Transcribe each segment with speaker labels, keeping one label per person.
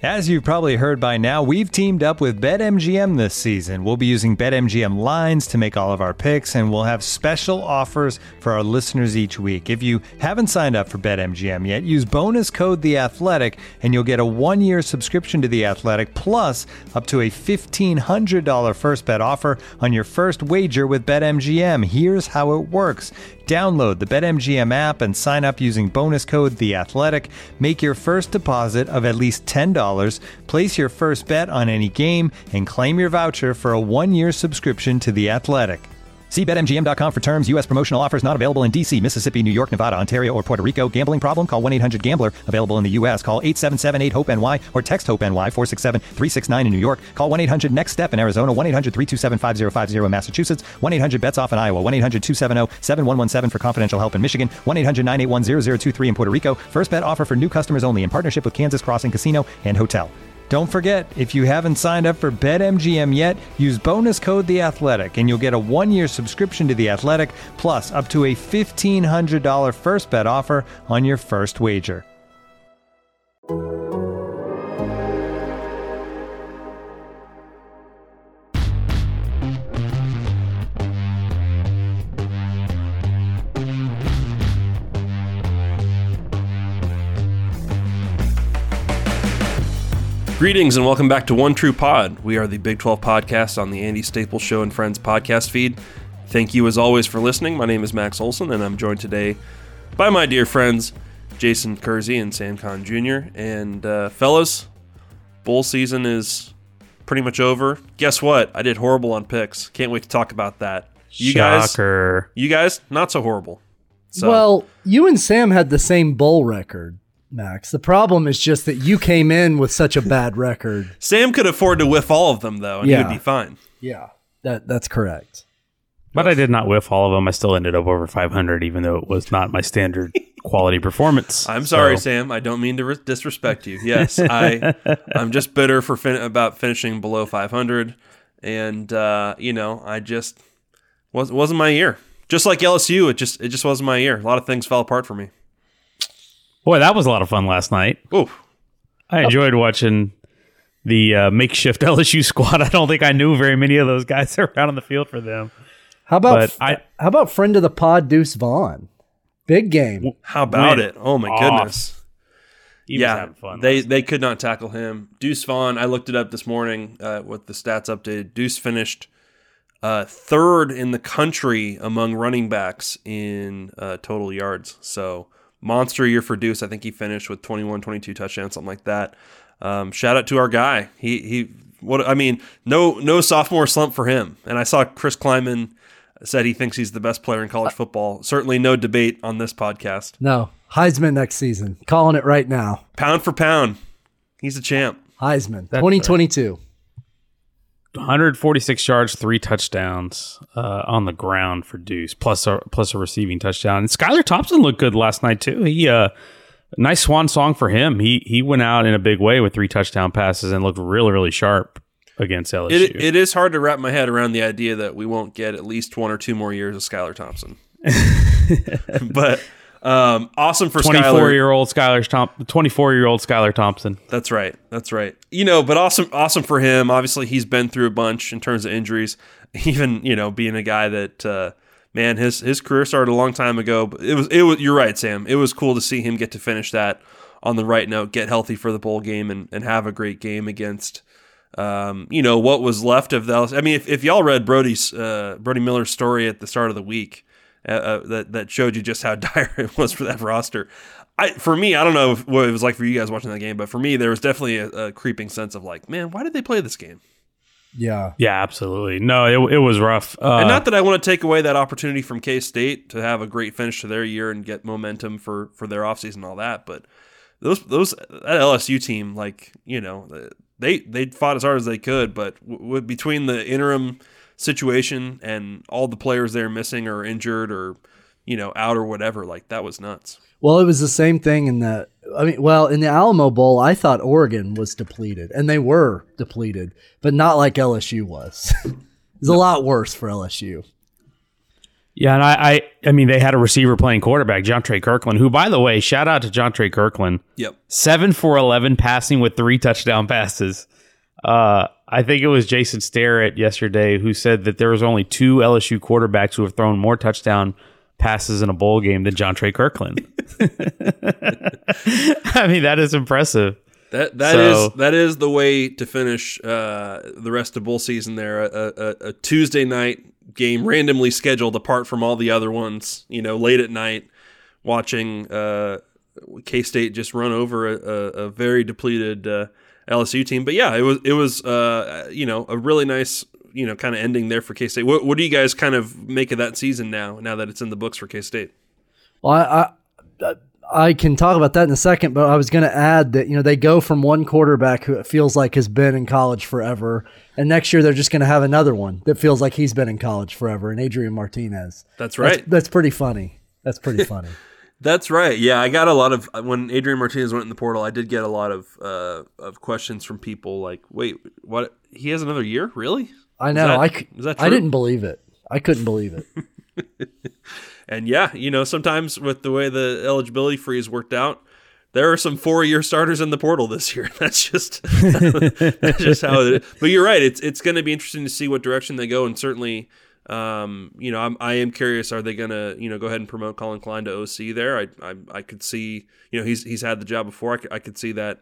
Speaker 1: As you've probably heard by now, we've teamed up with BetMGM this season. We'll be using BetMGM lines to make all of our picks, and we'll have special offers for our listeners each week. If you haven't signed up for BetMGM yet, use bonus code The Athletic, and you'll get a 1-year subscription to The Athletic, plus up to a $1,500 first bet offer on your first wager with BetMGM. Here's how it works. Download the BetMGM app and sign up using bonus code The Athletic. Make your first deposit of at least $10. Place your first bet on any game and claim your voucher for a 1-year subscription to The Athletic. See BetMGM.com for terms. U.S. promotional offers not available in D.C., Mississippi, New York, Nevada, Ontario, or Puerto Rico. Gambling problem? Call 1-800-GAMBLER. Available in the U.S. Call 877-8-HOPE-NY or text HOPE-NY 467-369 in New York. Call 1-800-NEXT-STEP in Arizona. 1-800-327-5050 in Massachusetts. 1-800-BETS-OFF in Iowa. 1-800-270-7117 for confidential help in Michigan. 1-800-981-0023 in Puerto Rico. First bet offer for new customers only in partnership with Kansas Crossing Casino and Hotel. Don't forget, if you haven't signed up for BetMGM yet, use bonus code The Athletic, and you'll get a 1-year subscription to The Athletic, plus up to a $1,500 first bet offer on your first wager.
Speaker 2: Greetings and welcome back to One True Pod. We are the Big 12 podcast on the Andy Staples Show and Friends podcast feed. Thank you as always for listening. My name is Max Olson, and I'm joined today by my dear friends Jason Kersey and Sam Kahn Jr. And fellas, bowl season is pretty much over. Guess what? I did horrible on picks. Can't wait to talk about that.
Speaker 3: Shocker.
Speaker 2: You guys, not so horrible. So.
Speaker 4: Well, you and Sam had the same bowl record, Max. The problem is just that you came in with such a bad record.
Speaker 2: Sam could afford to whiff all of them, though, and he would be fine.
Speaker 4: Yeah, that's correct.
Speaker 3: But I did not whiff all of them. I still ended up over 500, even though it was not my standard quality performance.
Speaker 2: I'm sorry, Sam. I don't mean to disrespect you. Yes, I'm just bitter for about finishing below 500, and I just wasn't my year. Just like LSU, it just wasn't my year. A lot of things fell apart for me.
Speaker 3: Boy, that was a lot of fun last night.
Speaker 2: Ooh.
Speaker 3: I enjoyed watching the makeshift LSU squad. I don't think I knew very many of those guys around on the field for them.
Speaker 4: How about friend of the pod, Deuce Vaughn? Big game.
Speaker 2: How about it? Oh, my goodness.
Speaker 3: He was having fun.
Speaker 2: They could not tackle him. Deuce Vaughn, I looked it up this morning with the stats updated. Deuce finished third in the country among running backs in total yards. So monster year for Deuce. I think he finished with 21, 22 touchdowns, something like that. Shout out to our guy. No sophomore slump for him. And I saw Chris Kleiman said he thinks he's the best player in college football. Certainly no debate on this podcast.
Speaker 4: No, Heisman next season. Calling it right now.
Speaker 2: Pound for pound. He's a champ.
Speaker 4: Heisman, 2022.
Speaker 3: 146 yards, 3 touchdowns on the ground for Deuce, plus a receiving touchdown. And Skylar Thompson looked good last night too. He nice swan song for him. He went out in a big way with 3 touchdown passes and looked really, really sharp against LSU.
Speaker 2: It is hard to wrap my head around the idea that we won't get at least 1 or 2 more years of Skylar Thompson. But awesome for
Speaker 3: 24-year-old Skylar Thompson.
Speaker 2: That's right. But awesome for him. Obviously, he's been through a bunch in terms of injuries. Even being a guy that his career started a long time ago. But it was. You're right, Sam. It was cool to see him get to finish that on the right note, get healthy for the bowl game, and have a great game against what was left of the. I mean, if y'all read Brody Miller's story at the start of the week. That showed you just how dire it was for that roster. For me, I don't know what it was like for you guys watching that game, but for me, there was definitely a creeping sense of like, man, why did they play this game?
Speaker 4: Yeah,
Speaker 3: absolutely. No, it was rough.
Speaker 2: And not that I want to take away that opportunity from K-State to have a great finish to their year and get momentum for their offseason and all that, but that LSU team, they fought as hard as they could, but between the interim situation and all the players they're missing or injured or out or whatever, that was nuts.
Speaker 4: Well, it was the same thing in the Alamo Bowl. I thought Oregon was depleted, and they were depleted, but not like LSU was. It was a lot worse for LSU.
Speaker 3: Yeah, and I mean, they had a receiver playing quarterback, Jontre Kirkland, who, by the way, shout out to Jontre Kirkland.
Speaker 2: Yep.
Speaker 3: 7 for 11 passing with 3 touchdown passes. I think it was Jason Starrett yesterday who said that there was only 2 LSU quarterbacks who have thrown more touchdown passes in a bowl game than Jontre Kirkland. I mean, that is impressive.
Speaker 2: That is the way to finish the rest of bowl season there. A Tuesday night game randomly scheduled apart from all the other ones, late at night, watching K-State just run over a very depleted LSU team. But yeah, it was a really nice kind of ending there for K-State. What do you guys kind of make of that season now that it's in the books for K-State?
Speaker 4: Well, I can talk about that in a second, but I was going to add that, they go from one quarterback who it feels like has been in college forever, and next year they're just going to have another one that feels like he's been in college forever, and Adrian Martinez.
Speaker 2: That's right.
Speaker 4: That's pretty funny. That's pretty funny.
Speaker 2: That's right. Yeah, I got a lot of, when Adrian Martinez went in the portal, I did get a lot of questions from people like, wait, what? He has another year? Really?
Speaker 4: I know.
Speaker 2: Is that true?
Speaker 4: I didn't believe it. I couldn't believe it.
Speaker 2: And yeah, sometimes with the way the eligibility freeze worked out, there are some 4-year starters in the portal this year. That's just how it is. But you're right. It's going to be interesting to see what direction they go. And certainly, I am curious. Are they going to go ahead and promote Colin Klein to OC there? I could see he's had the job before. I could see that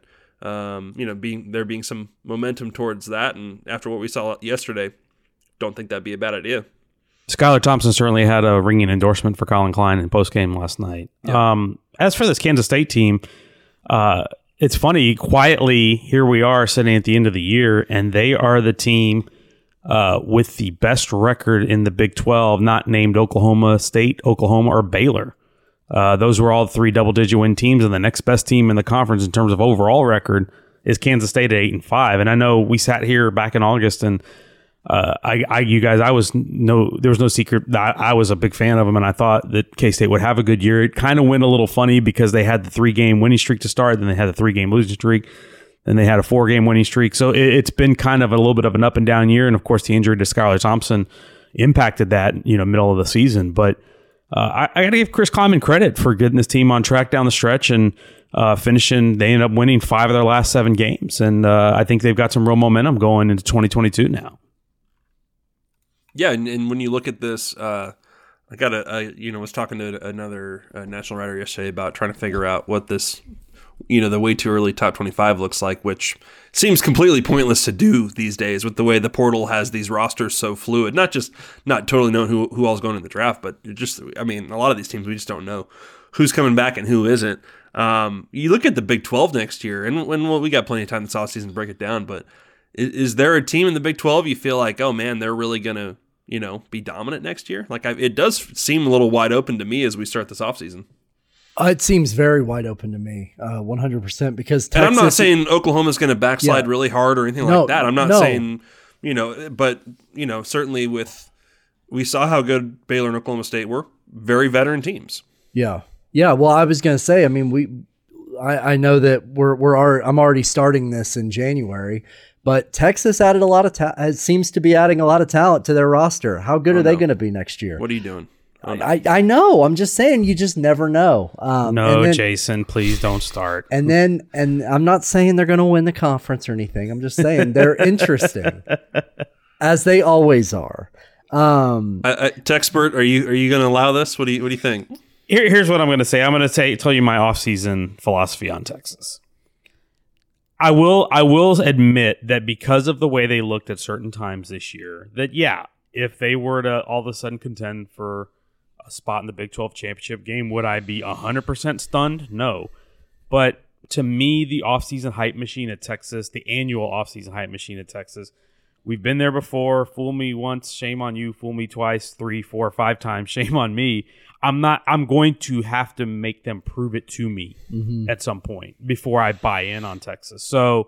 Speaker 2: being some momentum towards that. And after what we saw yesterday, don't think that'd be a bad idea.
Speaker 3: Skylar Thompson certainly had a ringing endorsement for Colin Klein in postgame last night. Yeah. As for this Kansas State team, it's funny, quietly, here we are sitting at the end of the year, and they are the team with the best record in the Big 12, not named Oklahoma State, Oklahoma, or Baylor. Those were all 3 double-digit win teams, and the next best team in the conference in terms of overall record is Kansas State at 8-5. And I know we sat here back in August, and there was no secret that I was a big fan of them, and I thought that K-State would have a good year. It kind of went a little funny because they had the 3-game winning streak to start, then they had the 3-game losing streak, then they had a 4-game winning streak. So it's been kind of a little bit of an up and down year, and of course the injury to Skylar Thompson impacted that, middle of the season. But I got to give Chris Kleiman credit for getting this team on track down the stretch and finishing. They ended up winning 5 of their last 7 games, and I think they've got some real momentum going into 2022 now.
Speaker 2: Yeah, and when you look at this, I was talking to another national writer yesterday about trying to figure out what this, the way too early top 25 looks like, which seems completely pointless to do these days with the way the portal has these rosters so fluid. Not totally knowing who all's going in the draft, but a lot of these teams we just don't know who's coming back and who isn't. You look at the Big 12 next year, and we got plenty of time this offseason to break it down, but is there a team in the Big 12 you feel like, oh man, they're really going to, be dominant next year? Like it does seem a little wide open to me as we start this offseason.
Speaker 4: It seems very wide open to me, 100%, because Texas,
Speaker 2: and I'm not saying Oklahoma's going to backslide really hard or anything like that. I'm not saying, but certainly we saw how good Baylor and Oklahoma State were, very veteran teams.
Speaker 4: Yeah. Well, I was going to say, I know that I'm already starting this in January, but Texas added a lot of seems to be adding a lot of talent to their roster. How good are they going to be next year?
Speaker 2: What are you doing?
Speaker 4: I know. I'm just saying, you just never know.
Speaker 3: Jason, please don't start. And
Speaker 4: I'm not saying they're going to win the conference or anything. I'm just saying they're interesting, as they always are.
Speaker 2: Techspert, are you going to allow this? What do you think?
Speaker 3: Here's what I'm going to say. I'm going to tell you my offseason philosophy on Texas. I will admit that because of the way they looked at certain times this year, that if they were to all of a sudden contend for a spot in the Big 12 championship game, would I be 100% stunned? No. But to me, the offseason hype machine at Texas, the annual offseason hype machine at Texas, we've been there before. Fool me once, shame on you. Fool me twice, 3, 4, 5 times, shame on me. I'm going to have to make them prove it to me at some point before I buy in on Texas. So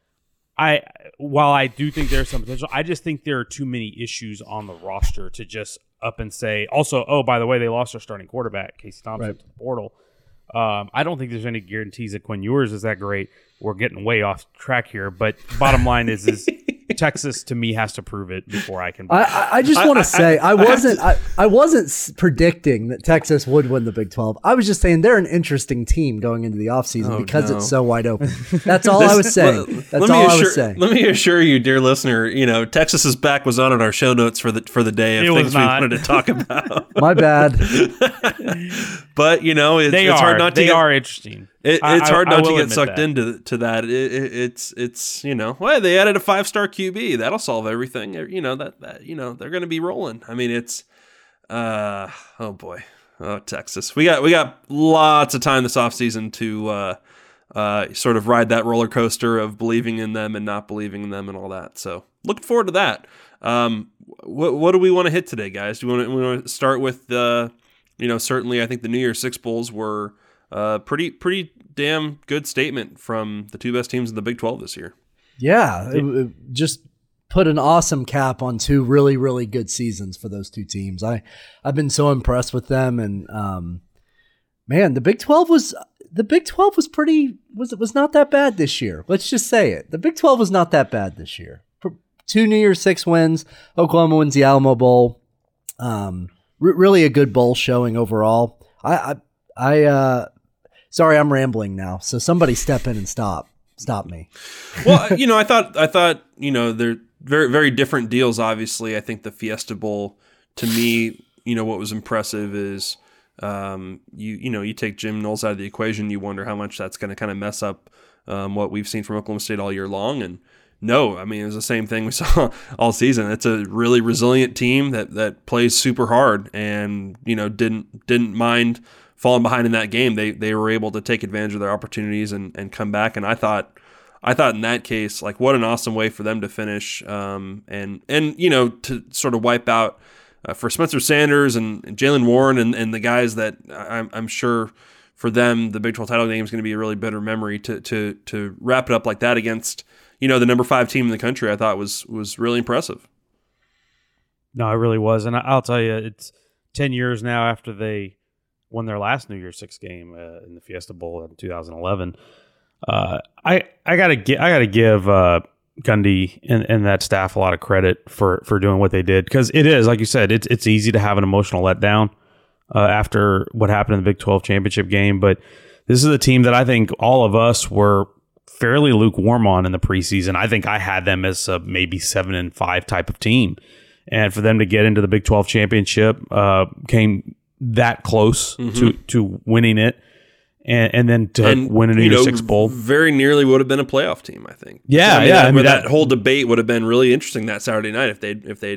Speaker 3: while I do think there's some potential, I just think there are too many issues on the roster to just up and say, also, oh, by the way, they lost their starting quarterback, Casey Thompson, to the portal. I don't think there's any guarantees that Quinn Ewers is that great. We're getting way off track here, but bottom line is Texas to me has to prove it before I can.
Speaker 4: I just want to say I wasn't predicting that Texas would win the Big 12. I was just saying they're an interesting team going into the offseason because it's so wide open. That's all I was saying. That's all I was saying.
Speaker 2: Let me assure you, dear listener, Texas's back was on in our show notes for the day of things we wanted to talk about.
Speaker 4: My bad.
Speaker 2: But it's hard not to.
Speaker 3: They are interesting.
Speaker 2: It's hard not to get sucked into that. It's well, they added a 5-star QB. That'll solve everything. They're going to be rolling. I mean, it's oh boy, Texas. We got lots of time this offseason to sort of ride that roller coaster of believing in them and not believing in them and all that. So looking forward to that. What do we want to hit today, guys? Do we want to start with certainly I think the New Year's Six Bowls were pretty damn good statement from the two best teams in the Big 12 this year.
Speaker 4: Yeah, it just put an awesome cap on two really, really good seasons for those two teams. I've been so impressed with them, and man, the Big 12 was not that bad this year. Let's just say it. The Big 12 was not that bad this year. 2 New Year's Six wins. Oklahoma wins the Alamo Bowl. Really a good bowl showing overall. Sorry, I'm rambling now. So somebody step in and stop me.
Speaker 2: Well, I thought they're very, very different deals. Obviously, I think the Fiesta Bowl, to me, what was impressive is, you take Jim Knowles out of the equation, you wonder how much that's going to kind of mess up what we've seen from Oklahoma State all year long. And no, I mean, it was the same thing we saw all season. It's a really resilient team that plays super hard and, didn't mind falling behind in that game. They were able to take advantage of their opportunities and come back. And I thought in that case, like, what an awesome way for them to finish and to sort of wipe out for Spencer Sanders and Jaylen Warren and the guys that I'm sure for them, the Big 12 title game is going to be a really bitter memory to wrap it up like that against, the number 5 team in the country. I thought was really impressive.
Speaker 3: No, it really was. And I'll tell you, it's 10 years now after they won their last New Year's Six game in the Fiesta Bowl in 2011. I gotta give Gundy and that staff a lot of credit for doing what they did, because it is, like you said, it's easy to have an emotional letdown after what happened in the Big 12 championship game. But this is a team that I think all of us were fairly lukewarm on in the preseason. I think I had them as a maybe 7-5 type of team, and for them to get into the Big 12 championship came that close to winning it, and then to win a New Year's Six Bowl.
Speaker 2: Very nearly would have been a playoff team, I think.
Speaker 3: Yeah,
Speaker 2: that whole debate would have been really interesting that Saturday night if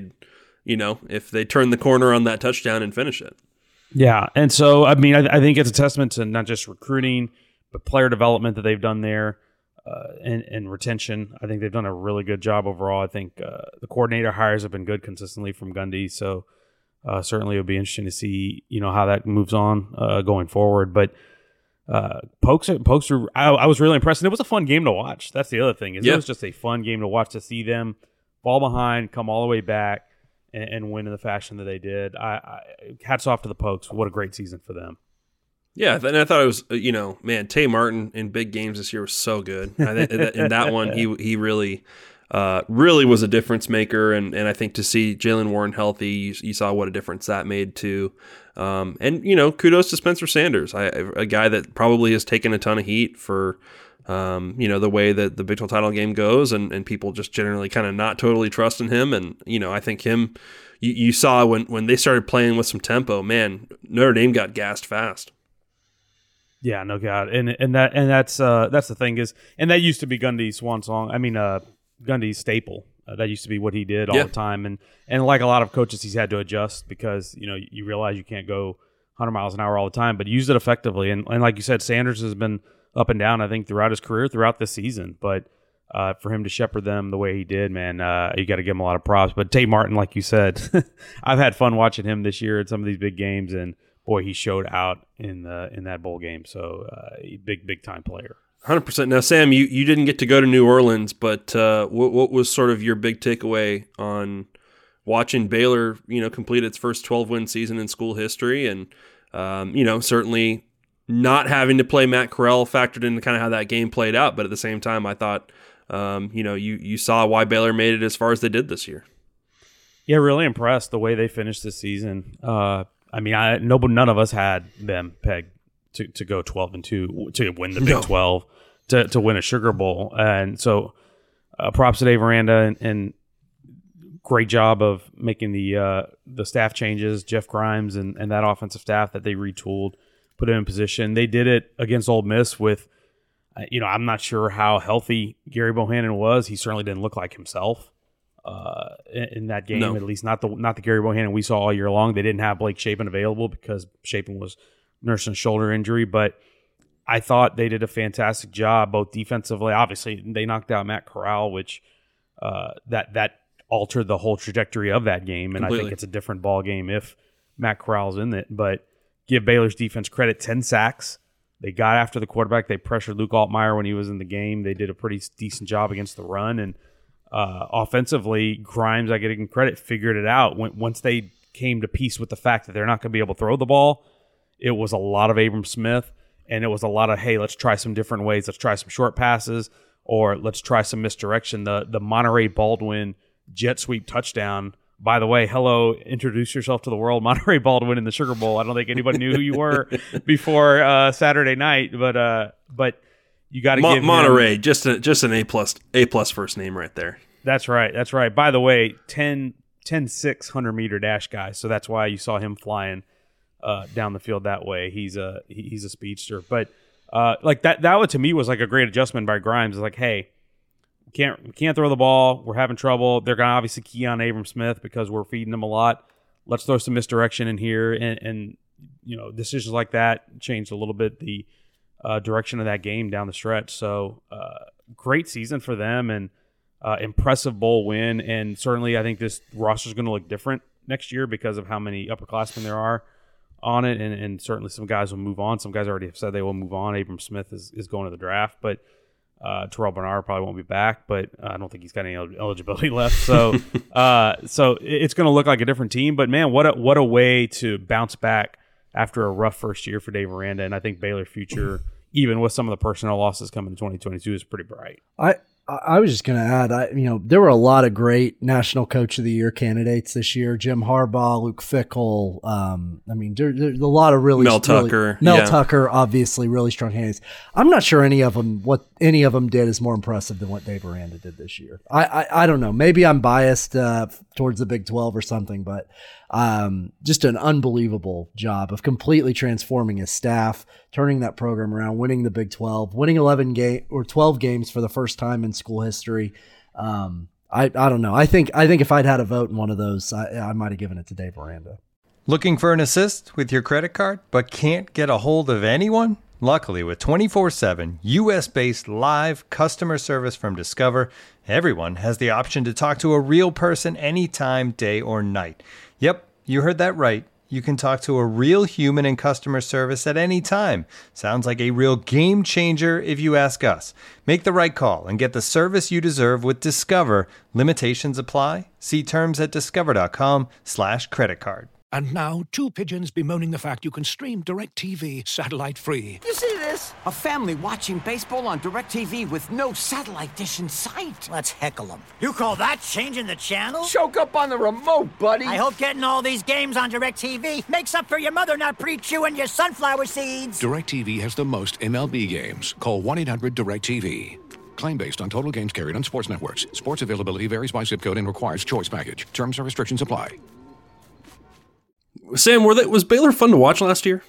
Speaker 2: they turned the corner on that touchdown and finish it.
Speaker 3: Yeah, and so I mean, I think it's a testament to not just recruiting, but player development that they've done there, and retention. I think they've done a really good job overall. I think the coordinator hires have been good consistently from Gundy, so certainly it'll be interesting to see how that moves on going forward. But Pokes I was really impressed, and it was a fun game to watch. That's the other thing, it was just a fun game to watch, to see them fall behind, come all the way back, and win in the fashion that they did. I hats off to the Pokes. What a great season for them.
Speaker 2: Yeah, and I thought it was, Tay Martin in big games this year was so good. I think in that one, he really was a difference maker, and I think to see Jaylen Warren healthy, you saw what a difference that made too. And kudos to Spencer Sanders, a guy that probably has taken a ton of heat for the way that the Big 12 title game goes, and people just generally kind of not totally trusting him. And I think him, you saw when they started playing with some tempo, man, Notre Dame got gassed fast.
Speaker 3: Yeah, no doubt, and that's the thing is, and that used to be Gundy's swan song. I mean, Gundy's staple. That used to be what he did all the time, and like a lot of coaches, he's had to adjust because you realize you can't go 100 miles an hour all the time, but he used it effectively. And like you said, Sanders has been up and down, I think, throughout his career, throughout this season. But for him to shepherd them the way he did, man, you got to give him a lot of props. But Tay Martin, like you said, I've had fun watching him this year at some of these big games, and boy, he showed out in that bowl game. So big time player.
Speaker 2: 100%. Now, Sam, you didn't get to go to New Orleans, but what was sort of your big takeaway on watching Baylor, complete its first 12-win season in school history, and certainly not having to play Matt Corral factored into kind of how that game played out, but at the same time, I thought you saw why Baylor made it as far as they did this year.
Speaker 3: Yeah, really impressed the way they finished this season. None of us had them pegged to go 12-2 to win the Big 12 to win a Sugar Bowl, and so props to Dave Aranda and great job of making the staff changes, Jeff Grimes and that offensive staff that they retooled, put in position. They did it against Ole Miss with, I'm not sure how healthy Gary Bohannon was. He certainly didn't look like himself in that game, at least not the Gary Bohannon we saw all year long. They didn't have Blake Shapen available because Shapen was nursing a shoulder injury, but I thought they did a fantastic job both defensively. Obviously, they knocked out Matt Corral, which that altered the whole trajectory of that game, and
Speaker 2: Completely.
Speaker 3: I think it's a different ball game if Matt Corral's in it. But give Baylor's defense credit, 10 sacks. They got after the quarterback. They pressured Luke Altmaier when he was in the game. They did a pretty decent job against the run, and offensively, Grimes, I give him credit, figured it out. Once they came to peace with the fact that they're not going to be able to throw the ball, it was a lot of Abram Smith, and it was a lot of, hey, let's try some different ways. Let's try some short passes, or let's try some misdirection. The Monterey Baldwin jet sweep touchdown. By the way, hello, introduce yourself to the world. Monterey Baldwin in the Sugar Bowl. I don't think anybody knew who you were before Saturday night, but you got to give
Speaker 2: Monterey him, just an A+ first name right there.
Speaker 3: That's right. By the way, 10 600-meter dash guy, so that's why you saw him flying down the field that way. He's a speedster, but like that to me was like a great adjustment by Grimes. It's like, hey, we can't throw the ball. We're having trouble. They're gonna obviously key on Abram Smith because we're feeding them a lot. Let's throw some misdirection in here, and decisions like that changed a little bit the direction of that game down the stretch. So great season for them, and impressive bowl win. And certainly I think this roster is going to look different next year because of how many upperclassmen there are on it, and certainly some guys will move on. Some guys already have said they will move on. Abram Smith is going to the draft, but Terrell Bernard probably won't be back, but I don't think he's got any eligibility left. So so it's going to look like a different team. But man, what a way to bounce back after a rough first year for Dave Aranda. And I think Baylor's future, even with some of the personnel losses coming in 2022, is pretty bright.
Speaker 4: I was just going to add, there were a lot of great National Coach of the Year candidates this year. Jim Harbaugh, Luke Fickell. There's a lot of really
Speaker 2: Mel Tucker.
Speaker 4: Mel Tucker, obviously, really strong candidates. I'm not sure what any of them did is more impressive than what Dave Aranda did this year. I don't know. Maybe I'm biased towards the Big 12 or something, but just an unbelievable job of completely transforming his staff, turning that program around, winning the Big 12, winning 12 games for the first time in school history. I don't know. I think if I'd had a vote in one of those, I might have given it to Dave Aranda.
Speaker 1: Looking for an assist with your credit card, but can't get a hold of anyone? Luckily, with 24/7 U.S.-based live customer service from Discover, everyone has the option to talk to a real person anytime, day or night. Yep, you heard that right. You can talk to a real human in customer service at any time. Sounds like a real game changer if you ask us. Make the right call and get the service you deserve with Discover. Limitations apply. See terms at discover.com/creditcard.
Speaker 5: And now, two pigeons bemoaning the fact you can stream DirecTV satellite-free.
Speaker 6: You see this? A family watching baseball on DirecTV with no satellite dish in sight.
Speaker 7: Let's heckle them. You call that changing the channel?
Speaker 6: Choke up on the remote, buddy.
Speaker 7: I hope getting all these games on DirecTV makes up for your mother not pre-chewing your sunflower seeds.
Speaker 5: DirecTV has the most MLB games. Call 1-800-DirecTV. Claim based on total games carried on sports networks. Sports availability varies by zip code and requires choice package. Terms and restrictions apply.
Speaker 2: Sam, was Baylor fun to watch last year?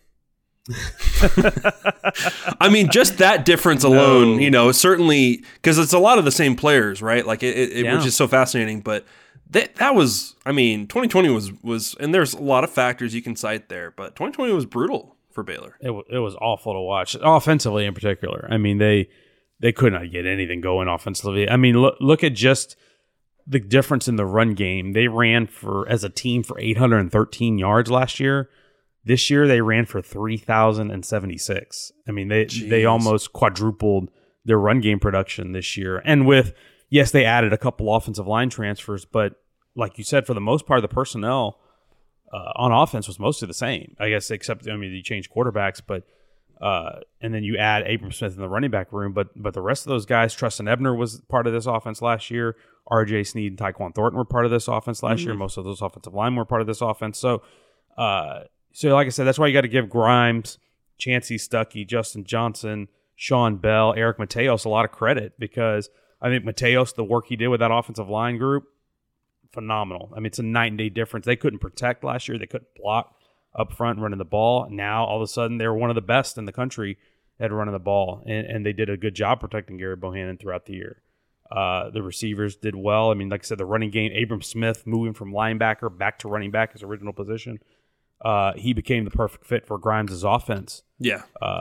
Speaker 2: I mean, just that difference alone, certainly, because it's a lot of the same players, right? Like which is so fascinating. But that was, 2020 was, and there's a lot of factors you can cite there, but 2020 was brutal for Baylor.
Speaker 3: It was awful to watch, offensively in particular. They could not get anything going offensively. Look at just the difference in the run game. They ran as a team for 813 yards last year. This year they ran for 3,076. They almost quadrupled their run game production this year. And yes, they added a couple offensive line transfers, but like you said, for the most part, the personnel on offense was mostly the same, I guess, except you changed quarterbacks, but And then you add Abram Smith in the running back room, but the rest of those guys, Treston Ebner was part of this offense last year. R.J. Sneed and Tyquan Thornton were part of this offense last year. Most of those offensive linemen were part of this offense. So like I said, that's why you got to give Grimes, Chancey Stuckey, Justin Johnson, Sean Bell, Eric Mateos a lot of credit, because I think Mateos, the work he did with that offensive line group, phenomenal. I mean, it's a night and day difference. They couldn't protect last year. They couldn't block up front running the ball. Now, all of a sudden, they're one of the best in the country at running the ball, and they did a good job protecting Garrett Bohannon throughout the year. The receivers did well. I mean, like I said, the running game, Abram Smith moving from linebacker back to running back, his original position. He became the perfect fit for Grimes' offense.
Speaker 2: Yeah.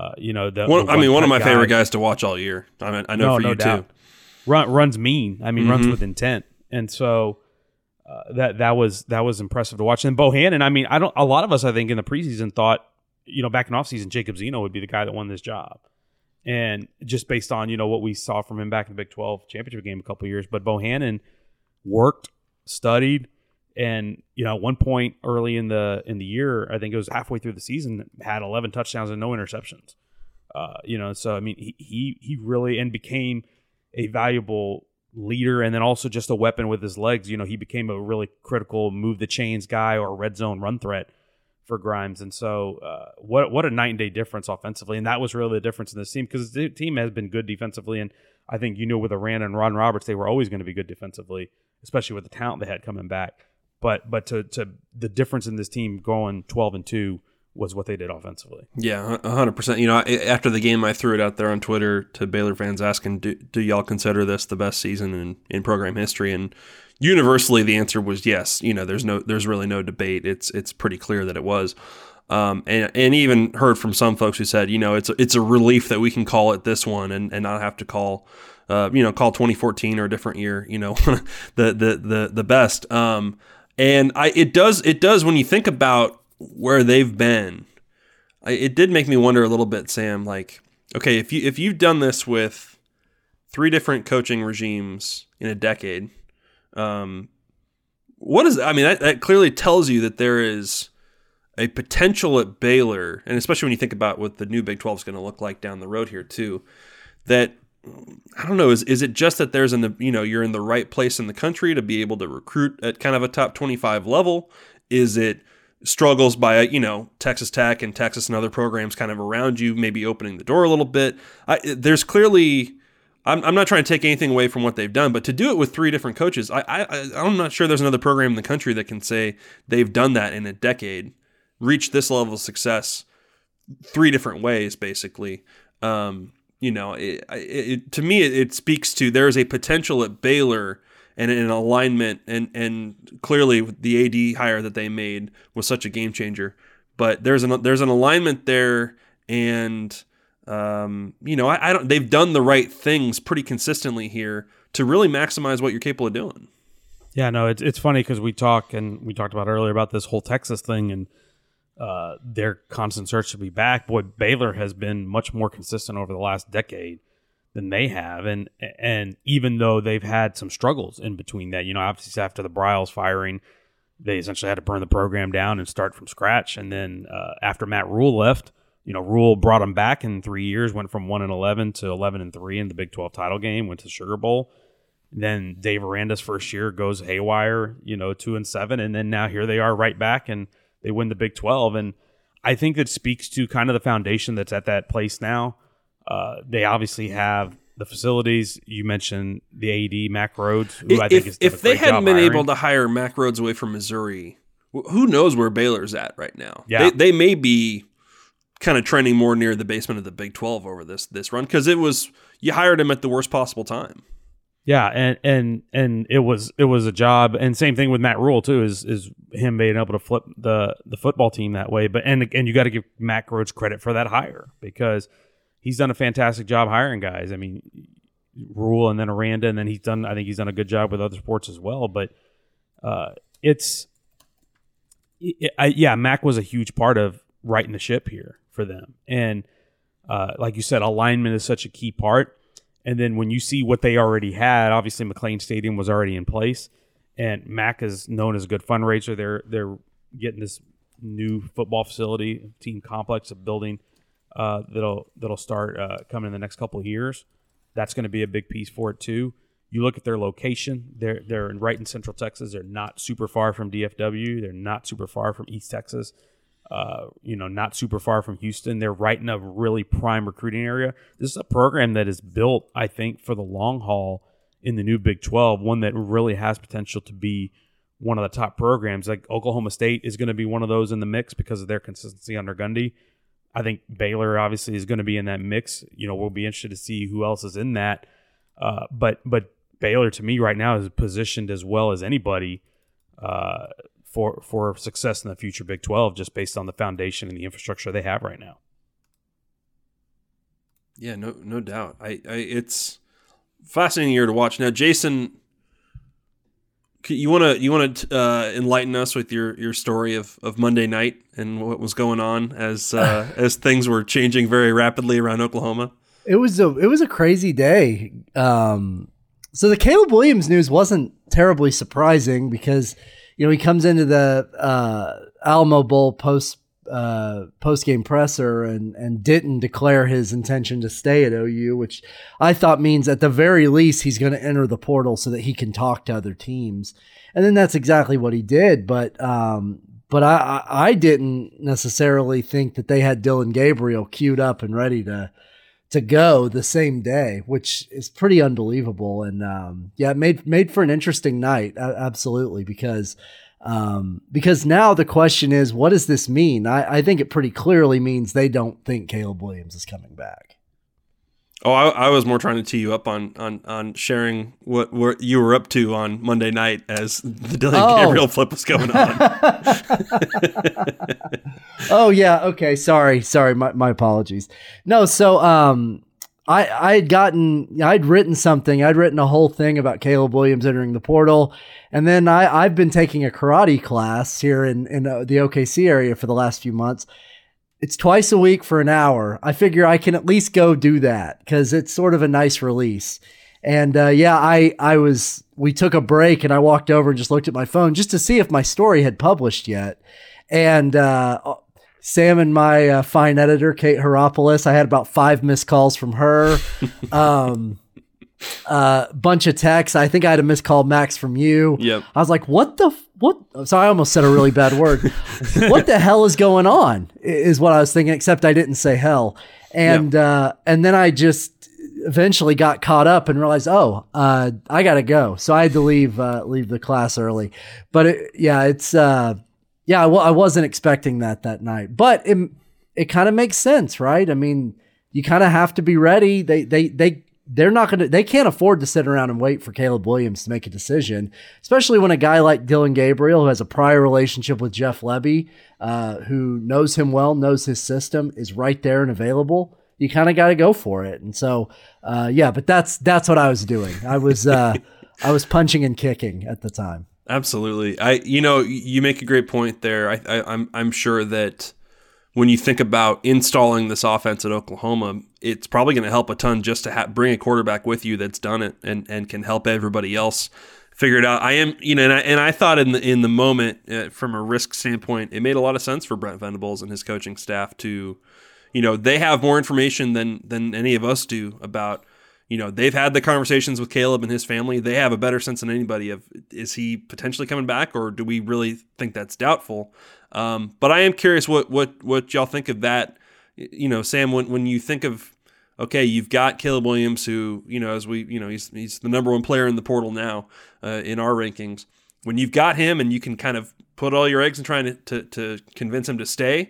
Speaker 3: One
Speaker 2: of my favorite guys to watch all year. I mean, I know for you
Speaker 3: doubt.
Speaker 2: too.
Speaker 3: Runs mean. I mean, runs with intent. And so that was impressive to watch. And Bohannon, I mean, a lot of us, I think, in the preseason thought, back in offseason, Jacob Zeno would be the guy that won this job. And just based on, what we saw from him back in the Big 12 championship game a couple of years. But Bohannon worked, studied, and, at one point early in the year, I think it was halfway through the season, had 11 touchdowns and no interceptions. So, I mean, he really became a valuable leader, and then also just a weapon with his legs. He became a really critical move the chains guy or red zone run threat for Grimes. And so what a night and day difference offensively. And that was really the difference in this team, because the team has been good defensively. And I think, with Aranda and Ron Roberts, they were always going to be good defensively, especially with the talent they had coming back. But to the difference in this team going 12-2 was what they did offensively.
Speaker 2: Yeah, 100%. After the game, I threw it out there on Twitter to Baylor fans asking, do y'all consider this the best season in program history? And universally, the answer was yes. There's really no debate. It's pretty clear that it was. And even heard from some folks who said, it's a relief that we can call it this one and not have to call 2014 or a different year, the best. And it does when you think about where they've been, it did make me wonder a little bit, Sam, like, okay, if you've done this with 3 different coaching regimes in a decade, that clearly tells you that there is a potential at Baylor, and especially when you think about what the new Big 12 is going to look like down the road here too, that, I don't know, is it just that you're in the right place in the country to be able to recruit at kind of a top 25 level? Is it struggles by, Texas Tech and Texas and other programs kind of around you, maybe opening the door a little bit? There's clearly, I'm not trying to take anything away from what they've done, but to do it with 3 different coaches, I'm not sure there's another program in the country that can say they've done that in a decade, reached this level of success 3 different ways, basically. To me, it speaks to there's a potential at Baylor and an alignment, and clearly the AD hire that they made was such a game changer. But there's an alignment there, and they've done the right things pretty consistently here to really maximize what you're capable of doing.
Speaker 3: Yeah, no, it's funny because we talked about earlier about this whole Texas thing and their constant search to be back. Boy, Baylor has been much more consistent over the last decade than they have, and even though they've had some struggles in between that, obviously after the Bryles firing, they essentially had to burn the program down and start from scratch. And then after Matt Rule left, Rule brought them back in 3 years, went from 1-11 to 11-3 in the Big 12 title game, went to the Sugar Bowl. Then Dave Aranda's first year goes haywire, 2-7, and then now here they are right back and they win the Big 12. And I think that speaks to kind of the foundation that's at that place now. They obviously have the facilities. You mentioned the AD, Mac Rhodes, who I think is
Speaker 2: if they hadn't been able to hire Mac Rhodes away from Missouri, who knows where Baylor's at right now?
Speaker 3: Yeah.
Speaker 2: They may be kind of trending more near the basement of the Big 12 over this run, because you hired him at the worst possible time.
Speaker 3: Yeah, and it was a job, and same thing with Matt Rule too, is him being able to flip the football team that way. But and you got to give Mac Rhodes credit for that hire, because he's done a fantastic job hiring guys. I mean, Rule and then Aranda, and then I think he's done a good job with other sports as well. But Mac was a huge part of righting the ship here for them. And like you said, alignment is such a key part. And then when you see what they already had, obviously McLean Stadium was already in place, and Mac is known as a good fundraiser. They're getting this new football facility, team complex of building that'll start coming in the next couple of years. That's going to be a big piece for it too. You look at their location; they're right in Central Texas. They're not super far from DFW. They're not super far from East Texas. Not super far from Houston. They're right in a really prime recruiting area. This is a program that is built, I think, for the long haul in the new Big 12, one that really has potential to be one of the top programs. Like Oklahoma State is going to be one of those in the mix because of their consistency under Gundy. I think Baylor obviously is going to be in that mix. We'll be interested to see who else is in that. But Baylor, to me, right now is positioned as well as anybody for success in the future Big 12, just based on the foundation and the infrastructure they have right now.
Speaker 2: Yeah, no doubt. It's fascinating year to watch. Now, Jason, you want to enlighten us with your story of Monday night and what was going on as things were changing very rapidly around Oklahoma?
Speaker 4: It was a crazy day. So the Caleb Williams news wasn't terribly surprising because he comes into the Alamo Bowl post game presser and didn't declare his intention to stay at OU, which I thought means at the very least he's going to enter the portal so that he can talk to other teams. And then that's exactly what he did. But I didn't necessarily think that they had Dylan Gabriel queued up and ready to go the same day, which is pretty unbelievable. And it made for an interesting night. Absolutely. Because now the question is, what does this mean? I think it pretty clearly means they don't think Caleb Williams is coming back.
Speaker 2: Oh, I was more trying to tee you up on sharing what you were up to on Monday night as the Dylan Gabriel flip was going on.
Speaker 4: Oh yeah. Okay. Sorry. My apologies. No. So, I'd written a whole thing about Caleb Williams entering the portal. And then I've been taking a karate class here in the OKC area for the last few months. It's twice a week for an hour. I figure I can at least go do that because it's sort of a nice release. And we took a break and I walked over and just looked at my phone just to see if my story had published yet. And Sam and my fine editor, Kate Heropoulos, I had about 5 missed calls from her. Bunch of texts. I think I had a missed call, Max, from you.
Speaker 2: Yep.
Speaker 4: I was like, what? So I almost said a really bad word. What the hell is going on is what I was thinking, except I didn't say hell. And then I just eventually got caught up and realized, I got to go. So I had to leave the class early. But I wasn't expecting that night. But it kind of makes sense, right? I mean, you kind of have to be ready. They can't afford to sit around and wait for Caleb Williams to make a decision, especially when a guy like Dylan Gabriel, who has a prior relationship with Jeff Lebby, who knows him well, knows his system, is right there and available. You kind of got to go for it. And so, but that's what I was doing. I was punching and kicking at the time.
Speaker 2: Absolutely. You make a great point there. I'm sure that when you think about installing this offense at Oklahoma, it's probably going to help a ton just to bring a quarterback with you that's done it and can help everybody else figure it out. I thought in the moment, from a risk standpoint, it made a lot of sense for Brent Venables and his coaching staff to, they have more information than any of us do about. They've had the conversations with Caleb and his family. They have a better sense than anybody of, is he potentially coming back, or do we really think that's doubtful? But I am curious what y'all think of that. Sam, when you think of, okay, you've got Caleb Williams, who, he's the number one player in the portal now in our rankings. When you've got him and you can kind of put all your eggs in trying to convince him to stay,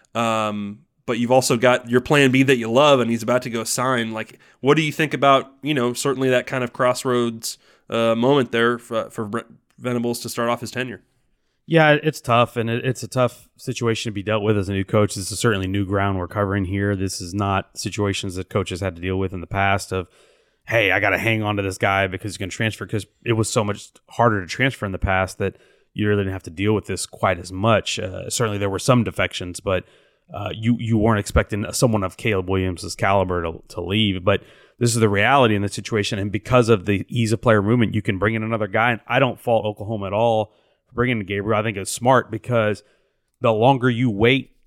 Speaker 2: but you've also got your plan B that you love and he's about to go sign. Like, what do you think about, certainly that kind of crossroads moment there for Brent Venables to start off his tenure?
Speaker 3: Yeah, it's tough, and it's a tough situation to be dealt with as a new coach. This is certainly new ground we're covering here. This is not situations that coaches had to deal with in the past of, hey, I got to hang on to this guy because he's going to transfer, because it was so much harder to transfer in the past that you really didn't have to deal with this quite as much. Certainly there were some defections, but you weren't expecting someone of Caleb Williams' caliber to leave. But this is the reality in the situation, and because of the ease of player movement, you can bring in another guy. And I don't fault Oklahoma at all for bringing in Gabriel. I think it's smart because the longer you wait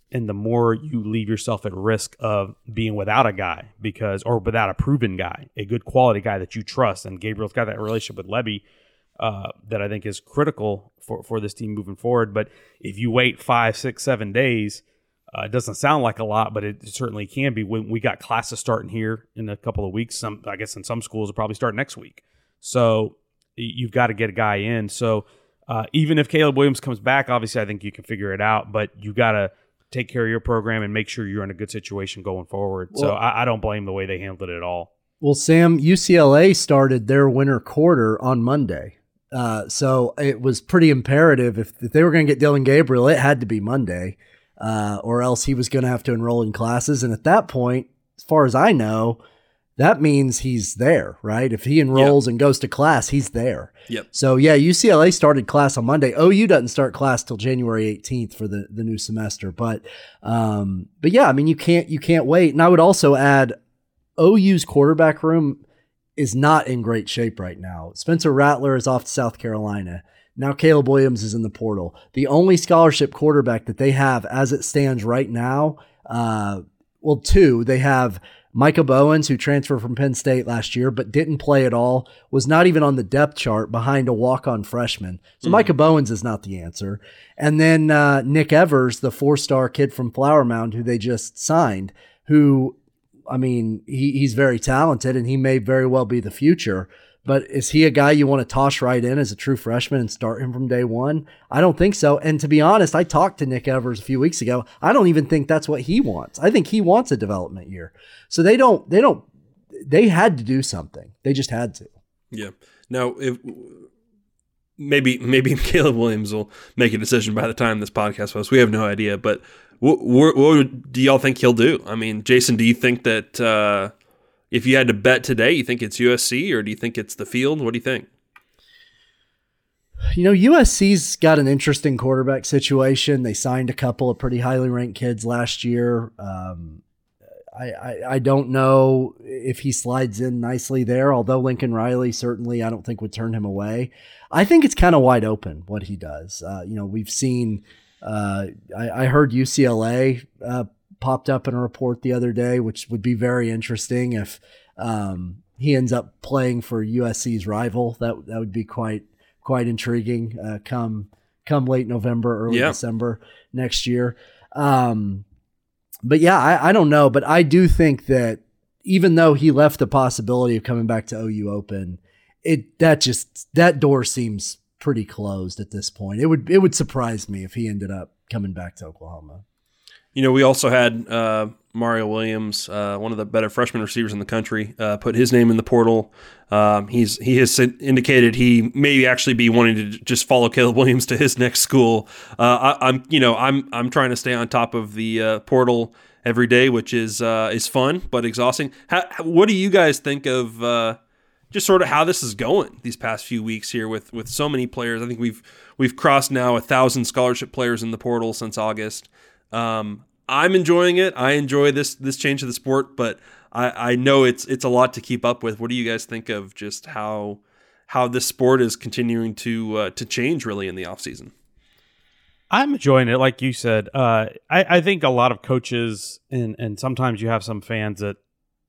Speaker 3: and the more you leave yourself at risk of being without a guy or without a proven guy, a good quality guy that you trust. And Gabriel's got that relationship with Levy that I think is critical for this team moving forward. But if you wait 5, 6, 7 days, it doesn't sound like a lot, but it certainly can be. When we got classes starting here in a couple of weeks, I guess in some schools will probably start next week. So you've got to get a guy in. So even if Caleb Williams comes back, obviously I think you can figure it out, but you got to take care of your program and make sure you're in a good situation going forward. So I don't blame the way they handled it at all.
Speaker 4: Well, Sam, UCLA started their winter quarter on Monday. So it was pretty imperative. If they were going to get Dylan Gabriel, it had to be Monday, or else he was going to have to enroll in classes. And at that point, as far as I know, that means he's there, right? If he enrolls and goes to class, he's there.
Speaker 2: Yep.
Speaker 4: So, yeah, UCLA started class on Monday. OU doesn't start class till January 18th for the new semester. But yeah, I mean, you can't wait. And I would also add OU's quarterback room is not in great shape right now. Spencer Rattler is off to South Carolina. Now Caleb Williams is in the portal. The only scholarship quarterback that they have as it stands right now, two. They have Micah Bowens, who transferred from Penn State last year but didn't play at all, was not even on the depth chart behind a walk-on freshman. So Micah Bowens is not the answer. And then Nick Evers, the 4-star kid from Flower Mound who they just signed, who, I mean, he's very talented and he may very well be the future. But is he a guy you want to toss right in as a true freshman and start him from day one? I don't think so. And to be honest, I talked to Nick Evers a few weeks ago. I don't even think that's what he wants. I think he wants a development year. So they had to do something. They just had to.
Speaker 2: Yeah. Now, if maybe Caleb Williams will make a decision by the time this podcast posts. We have no idea. But what do y'all think he'll do? I mean, Jason, do you think that if you had to bet today, you think it's USC or do you think it's the field? What do you think?
Speaker 4: You know, USC's got an interesting quarterback situation. They signed a couple of pretty highly ranked kids last year. I don't know if he slides in nicely there, although Lincoln Riley certainly I don't think would turn him away. I think it's kind of wide open what he does. We've seen I heard UCLA popped up in a report the other day, which would be very interesting if he ends up playing for USC's rival. That would be quite intriguing come late November, early December next year. But yeah, I don't know, but I do think that even though he left the possibility of coming back to OU open, that door seems pretty closed at this point. It would surprise me if he ended up coming back to Oklahoma.
Speaker 2: You know, we also had Mario Williams, one of the better freshman receivers in the country, put his name in the portal. He has indicated he may actually be wanting to just follow Caleb Williams to his next school. I'm trying to stay on top of the portal every day, which is fun but exhausting. What do you guys think of just sort of how this is going these past few weeks here with so many players? I think we've crossed now 1,000 scholarship players in the portal since August. I'm enjoying it. I enjoy this change of the sport, but I know it's a lot to keep up with. What do you guys think of just how this sport is continuing to change really in the offseason?
Speaker 3: I'm enjoying it, like you said. I think a lot of coaches and sometimes you have some fans that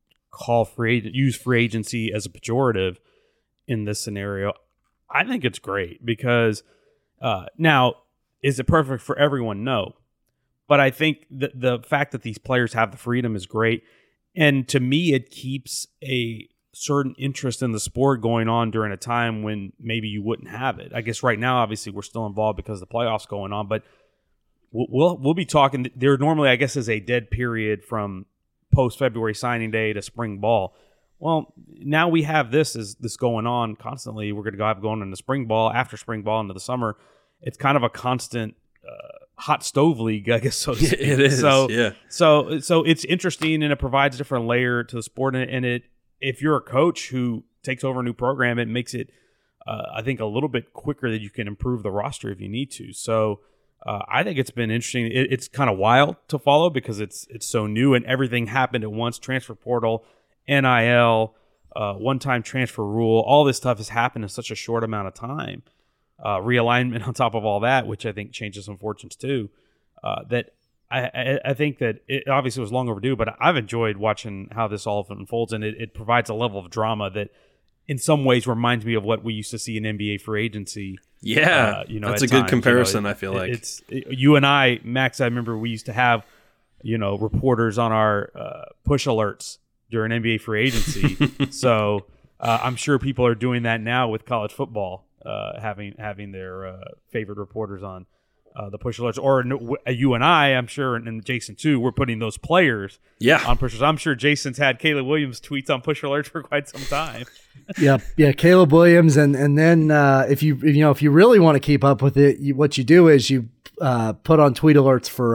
Speaker 3: use free agency as a pejorative in this scenario. I think it's great because now, is it perfect for everyone? No. But I think the fact that these players have the freedom is great. And to me, it keeps a certain interest in the sport going on during a time when maybe you wouldn't have it. I guess right now, obviously, we're still involved because of the playoffs going on. But we'll be talking. There normally, I guess, is a dead period from post-February signing day to spring ball. Well, now we have this going on constantly. We're going to have going into spring ball, after spring ball into the summer. It's kind of a constant hot stove league, I guess, so to speak.
Speaker 2: It is, yeah.
Speaker 3: So it's interesting, and it provides a different layer to the sport. And it, if you're a coach who takes over a new program, it makes it, I think, a little bit quicker that you can improve the roster if you need to. So I think it's been interesting. It's kind of wild to follow because it's so new and everything happened at once. Transfer portal, NIL, one-time transfer rule, all this stuff has happened in such a short amount of time. Realignment on top of all that, which I think changes some fortunes too, that I think that it obviously was long overdue, but I've enjoyed watching how this all unfolds, and it provides a level of drama that in some ways reminds me of what we used to see in NBA free agency.
Speaker 2: Yeah, that's a good comparison, I feel like.
Speaker 3: You and I, Max, I remember we used to have, reporters on our push alerts during NBA free agency. So I'm sure people are doing that now with college football, having their favorite reporters on the push alerts, or you and I'm sure, and Jason too, we're putting those players on push alerts. I'm sure Jason's had Caleb Williams tweets on push alerts for quite some time.
Speaker 4: Yeah, Caleb Williams, and then if you really want to keep up with it, what you do is you put on tweet alerts for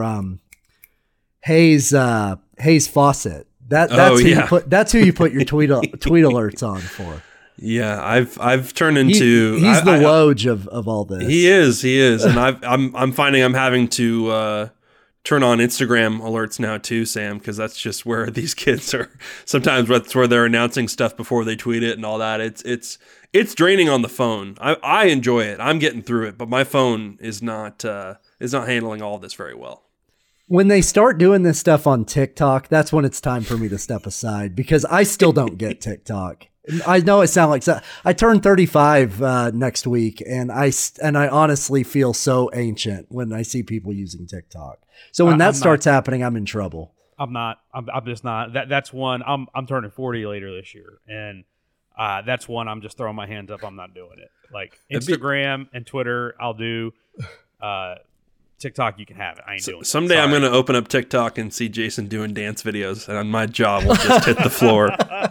Speaker 4: Hayes Fawcett. That's who you put your tweet alerts on for.
Speaker 2: Yeah, I've turned into
Speaker 4: he's the Woj of all this.
Speaker 2: He is, and I'm finding I'm having to turn on Instagram alerts now too, Sam, because that's just where these kids are. Sometimes that's where they're announcing stuff before they tweet it and all that. It's draining on the phone. I enjoy it. I'm getting through it, but my phone is not handling all of this very well.
Speaker 4: When they start doing this stuff on TikTok, that's when it's time for me to step aside, because I still don't get TikTok. I know I sound like I turn 35 next week, and I honestly feel so ancient when I see people using TikTok. So when that starts happening, I'm in trouble.
Speaker 3: I'm not. I'm just not. That's one. I'm turning 40 later this year, and that's one. I'm just throwing my hands up. I'm not doing it. Like Instagram and Twitter, I'll do. TikTok, you can have it. I ain't doing it.
Speaker 2: Someday I'm going to open up TikTok and see Jason doing dance videos, and my jaw will just hit the floor.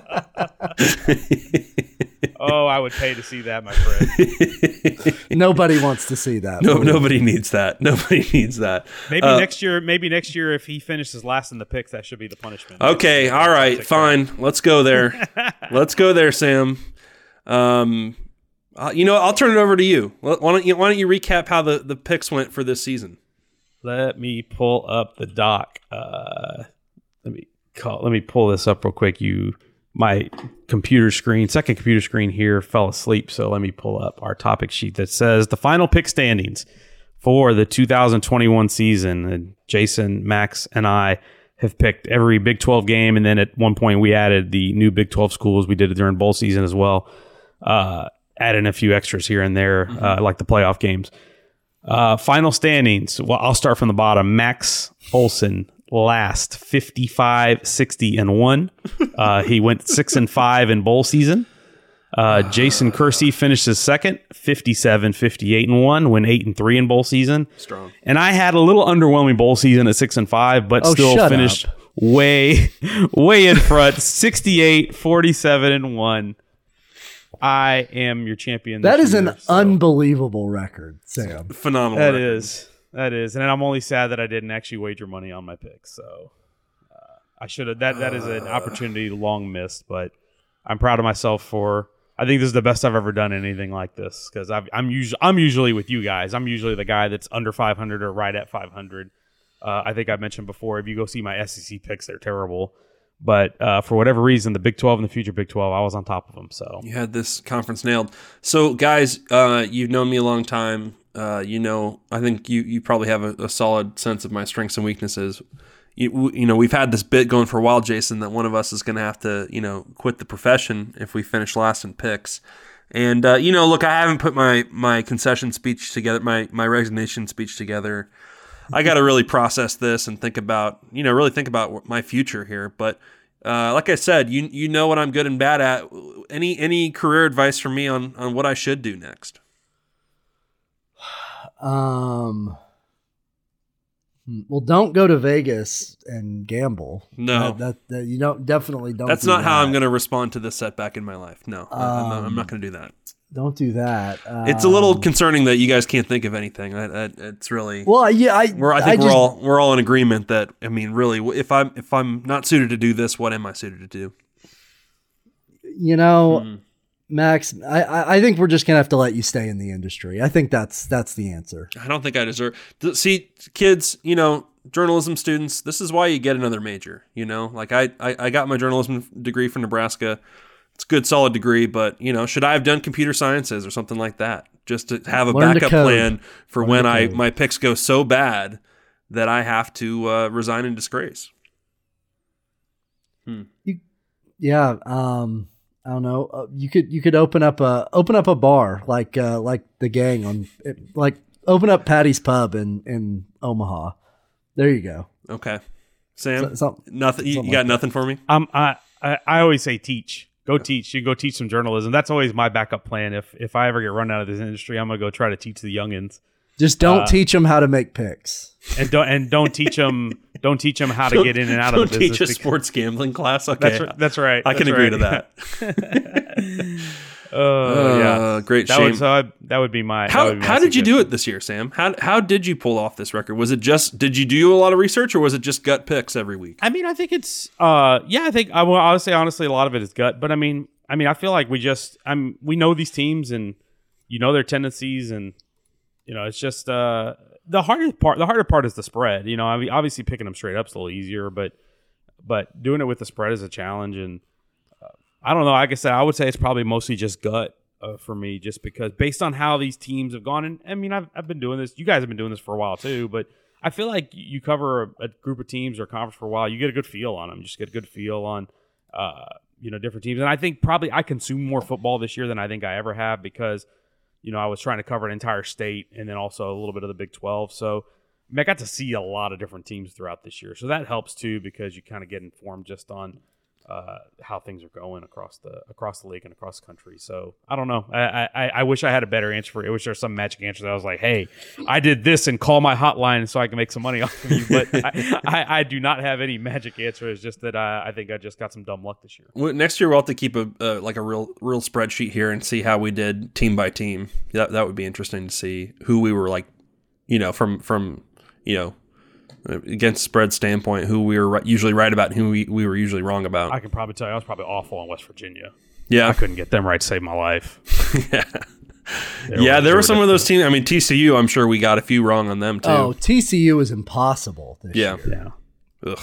Speaker 3: Oh, I would pay to see that, my friend.
Speaker 4: Nobody wants to see that.
Speaker 2: No, nobody needs that. Nobody needs that.
Speaker 3: Maybe next year, if he finishes last in the picks, that should be the punishment.
Speaker 2: Okay, all right, fine. Let's go there. Let's go there, Sam. I'll turn it over to you. Why don't you recap how the picks went for this season?
Speaker 3: Let me pull up the doc. Let me pull this up real quick. My second computer screen here fell asleep, so let me pull up our topic sheet that says the final pick standings for the 2021 season. And Jason, Max, and I have picked every Big 12 game, and then at one point we added the new Big 12 schools. We did it during bowl season as well. Adding a few extras here and there, like the playoff games. Final standings. Well, I'll start from the bottom. Max Olson last, 55, 60, and 1. He went 6-5 in bowl season. Jason Kersey finishes second, 57, 58, and 1. Went 8-3 in bowl season.
Speaker 2: Strong.
Speaker 3: And I had a little underwhelming bowl season at 6-5, but still finished way in front, 68, 47, and 1. I am your champion.
Speaker 4: That is an unbelievable record, Sam.
Speaker 2: Phenomenal.
Speaker 3: That is. And I'm only sad that I didn't actually wager money on my picks. So I should have. That is an opportunity long missed, but I'm proud of myself for. I think this is the best I've ever done anything like this, because I'm usually with you guys. I'm usually the guy that's under 500 or right at 500. I think I mentioned before, if you go see my SEC picks, they're terrible. But for whatever reason, the Big 12 and the future Big 12, I was on top of them. So
Speaker 2: you had this conference nailed. So, guys, you've known me a long time. I think you probably have a solid sense of my strengths and weaknesses. We've had this bit going for a while, Jason, that one of us is going to have to, quit the profession if we finish last in picks. And, look, I haven't put my concession speech together, my resignation speech together. I got to really process this and think about my future here. But like I said, you know what I'm good and bad at. Any career advice for me on what I should do next?
Speaker 4: Well, don't go to Vegas and gamble.
Speaker 2: No,
Speaker 4: that you definitely don't.
Speaker 2: That's not how I'm going to respond to this setback in my life. No, I'm not going to do that.
Speaker 4: Don't do that.
Speaker 2: It's a little concerning that you guys can't think of anything. It's really
Speaker 4: well. Yeah, I think
Speaker 2: we're all in agreement that really, if I'm not suited to do this, what am I suited to do?
Speaker 4: Max, I think we're just gonna have to let you stay in the industry. I think that's the answer.
Speaker 2: I don't think I deserve. See, kids, journalism students, this is why you get another major. Like I got my journalism degree from Nebraska. It's a good, solid degree, but, should I have done computer sciences or something like that? Just to have a backup plan for when my picks go so bad that I have to resign in disgrace.
Speaker 4: Yeah, I don't know. You could open up a bar like the gang open up Patty's Pub in Omaha. There you go.
Speaker 2: Okay, Sam.
Speaker 4: Nothing.
Speaker 2: You got nothing for me?
Speaker 3: I always say teach. Go teach. You go teach some journalism. That's always my backup plan. If I ever get run out of this industry, I'm gonna go try to teach the youngins.
Speaker 4: Just don't teach them how to make picks,
Speaker 3: and don't teach them how to get in and out of the business.
Speaker 2: Don't teach a sports gambling class. Okay,
Speaker 3: that's right.
Speaker 2: I can agree to that.
Speaker 3: Yeah,
Speaker 2: great shame.
Speaker 3: That would be my.
Speaker 2: How did you do it this year, Sam? How did you pull off this record? Was it just did you do a lot of research, or was it just gut picks every week?
Speaker 3: I mean, I think it's I think I would say honestly a lot of it is gut, but I mean I feel like we know these teams and their tendencies, and it's just the harder part is the spread. I mean, obviously picking them straight up is a little easier, but doing it with the spread is a challenge. And I don't know. Like I said, I would say it's probably mostly just gut for me, just because based on how these teams have gone. And I mean, I've been doing this. You guys have been doing this for a while too, but I feel like you cover a group of teams or conference for a while, you get a good feel on them. You just get a good feel on different teams. And I think probably I consume more football this year than I think I ever have, because I was trying to cover an entire state and then also a little bit of the Big 12. So I got to see a lot of different teams throughout this year. So that helps too, because you kind of get informed just on how things are going across the league and across the country. So I don't know. I wish I had a better answer for it. I wish there was some magic answer that I was like, hey, I did this and call my hotline so I can make some money off of you. But I do not have any magic answer. It's just that I think I just got some dumb luck this year.
Speaker 2: Well, next year we'll have to keep a real spreadsheet here and see how we did team by team. That would be interesting to see who we were like, from against spread standpoint, who we were usually right about and who we were usually wrong about.
Speaker 3: I can probably tell you I was probably awful on West Virginia.
Speaker 2: Yeah.
Speaker 3: I couldn't get them right to save my life.
Speaker 2: Yeah. There were some of those teams. I mean, TCU, I'm sure we got a few wrong on them too.
Speaker 4: Oh, TCU is impossible this year.
Speaker 3: Yeah.
Speaker 2: Ugh.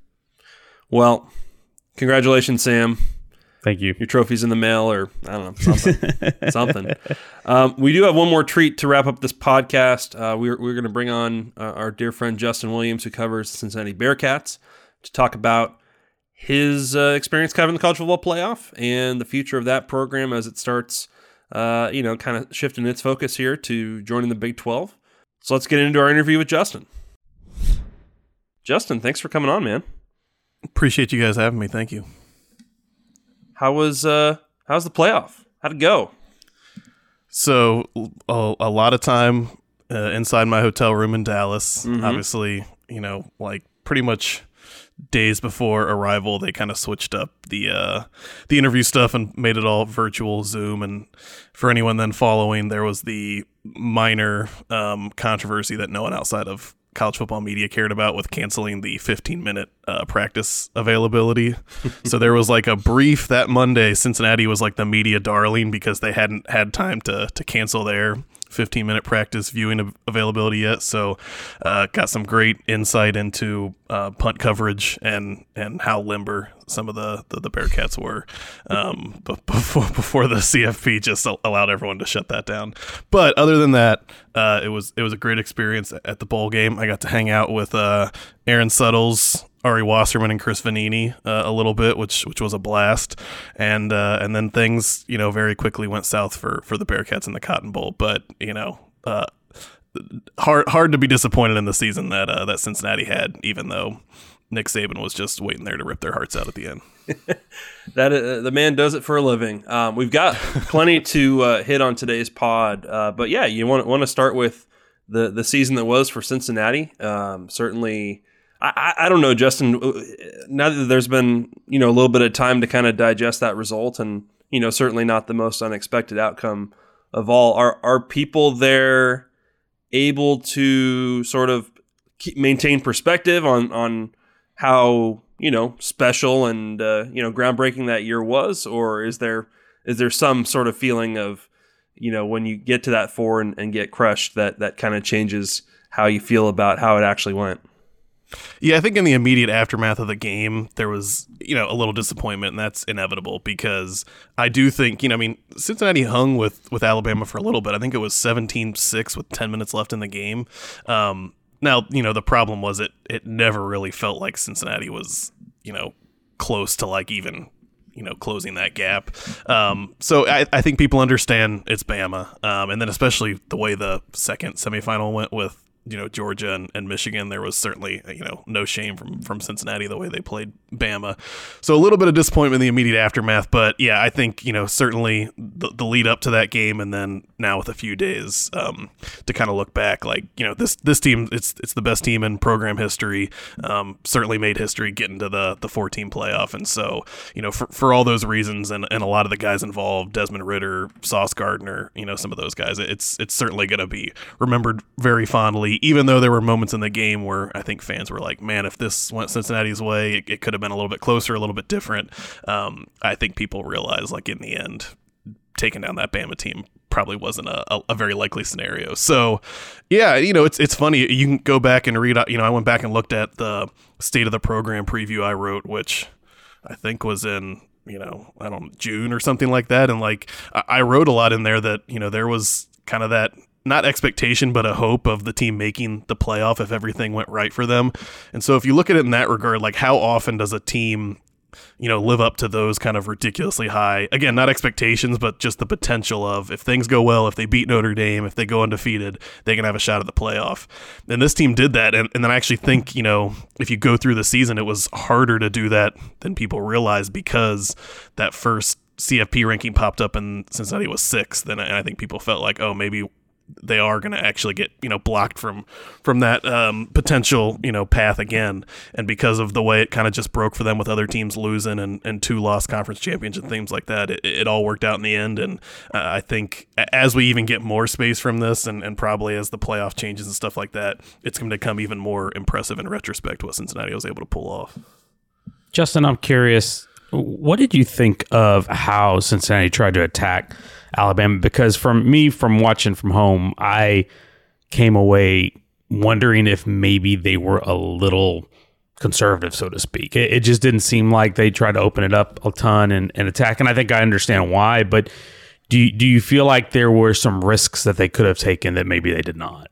Speaker 2: Well, congratulations, Sam.
Speaker 3: Thank you.
Speaker 2: Your trophy's in the mail, or I don't know, something. We do have one more treat to wrap up this podcast. We're going to bring on our dear friend Justin Williams, who covers the Cincinnati Bearcats, to talk about his experience covering the college football playoff and the future of that program as it starts, kind of shifting its focus here to joining the Big 12. So let's get into our interview with Justin. Justin, thanks for coming on, man.
Speaker 8: Appreciate you guys having me. Thank you.
Speaker 2: How's the playoff? How'd it go?
Speaker 8: So a lot of time inside my hotel room in Dallas. Mm-hmm. Obviously, pretty much days before arrival, they kind of switched up the interview stuff and made it all virtual Zoom. And for anyone then following, there was the minor controversy that no one outside of college football media cared about with canceling the 15-minute practice availability. So there was like a brief that Monday. Cincinnati was like the media darling because they hadn't had time to cancel their 15-minute practice viewing availability yet. So got some great insight into punt coverage and how limber some of the Bearcats were before the CFP just allowed everyone to shut that down. But other than that, it was a great experience at the bowl game. I got to hang out with Aaron Suttles, Ari Wasserman, and Chris Vanini a little bit, which was a blast. And then things very quickly went south for the Bearcats in the Cotton Bowl. But hard to be disappointed in the season that Cincinnati had, even though Nick Saban was just waiting there to rip their hearts out at the end.
Speaker 2: That the man does it for a living. We've got plenty to hit on today's pod, but yeah, you want to start with the season that was for Cincinnati. Certainly, I don't know, Justin. Now that there's been a little bit of time to kind of digest that result, and certainly not the most unexpected outcome of all. Are people there able to sort of maintain perspective on how special and groundbreaking that year was, or is there some sort of feeling of when you get to that 4 and get crushed that kind of changes how you feel about how it actually went?
Speaker 8: Yeah, I think in the immediate aftermath of the game, there was, a little disappointment, and that's inevitable because I do think, Cincinnati hung with Alabama for a little bit. I think it was 17-6 with 10 minutes left in the game. Now, the problem was it never really felt like Cincinnati was, close to like even, closing that gap. So I think people understand it's Bama. And then especially the way the second semifinal went with, Georgia and Michigan, there was certainly, no shame from Cincinnati the way they played Bama. So a little bit of disappointment in the immediate aftermath, but yeah, I think, certainly the lead up to that game and then now with a few days to kind of look back, like, this team, it's the best team in program history, certainly made history getting to the 4-team playoff. And so, for all those reasons and a lot of the guys involved, Desmond Ridder, Sauce Gardner, some of those guys, it's certainly going to be remembered very fondly, even though there were moments in the game where I think fans were like, man, if this went Cincinnati's way, it could have been a little bit closer, a little bit different. I think people realize, like, in the end, taking down that Bama team probably wasn't a very likely scenario. So, yeah, it's funny. You can go back and read, I went back and looked at the State of the Program preview I wrote, which I think was in, June or something like that. And, like, I wrote a lot in there that, there was kind of that, not expectation, but a hope of the team making the playoff if everything went right for them. And so if you look at it in that regard, like, how often does a team, live up to those kind of ridiculously high, again, not expectations, but just the potential of, if things go well, if they beat Notre Dame, if they go undefeated, they can have a shot at the playoff. And this team did that. And then I actually think, if you go through the season, it was harder to do that than people realize, because that first CFP ranking popped up and Cincinnati was 6th. And I think people felt like, oh, maybe they are going to actually get, blocked from that potential, path again. And because of the way it kind of just broke for them with other teams losing and 2 lost conference champions and things like that, it all worked out in the end. And I think as we even get more space from this and probably as the playoff changes and stuff like that, it's going to become even more impressive in retrospect what Cincinnati was able to pull off.
Speaker 3: Justin, I'm curious, what did you think of how Cincinnati tried to attack Alabama? Because from watching from home, I came away wondering if maybe they were a little conservative, so to speak. It just didn't seem like they tried to open it up a ton and attack. And I think I understand why, but do you feel like there were some risks that they could have taken that maybe they did not?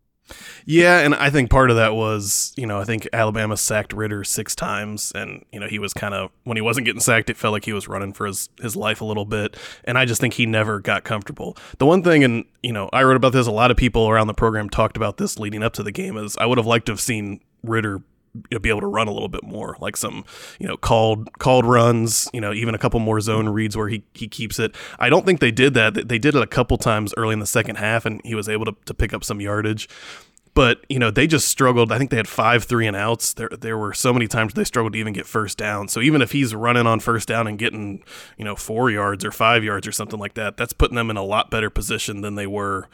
Speaker 8: Yeah, and I think part of that was, I think Alabama sacked Ridder 6 times, and, he was kind of, when he wasn't getting sacked, it felt like he was running for his life a little bit, and I just think he never got comfortable. The one thing, and, I wrote about this, a lot of people around the program talked about this leading up to the game, is I would have liked to have seen Ridder be able to run a little bit more, like some, called runs, even a couple more zone reads where he keeps it. I don't think they did that. They did it a couple times early in the second half, and he was able to pick up some yardage. But, they just struggled. I think they had 5 3-and-outs. There were so many times they struggled to even get first down. So even if he's running on first down and getting, 4 yards or 5 yards or something like that, that's putting them in a lot better position than they were,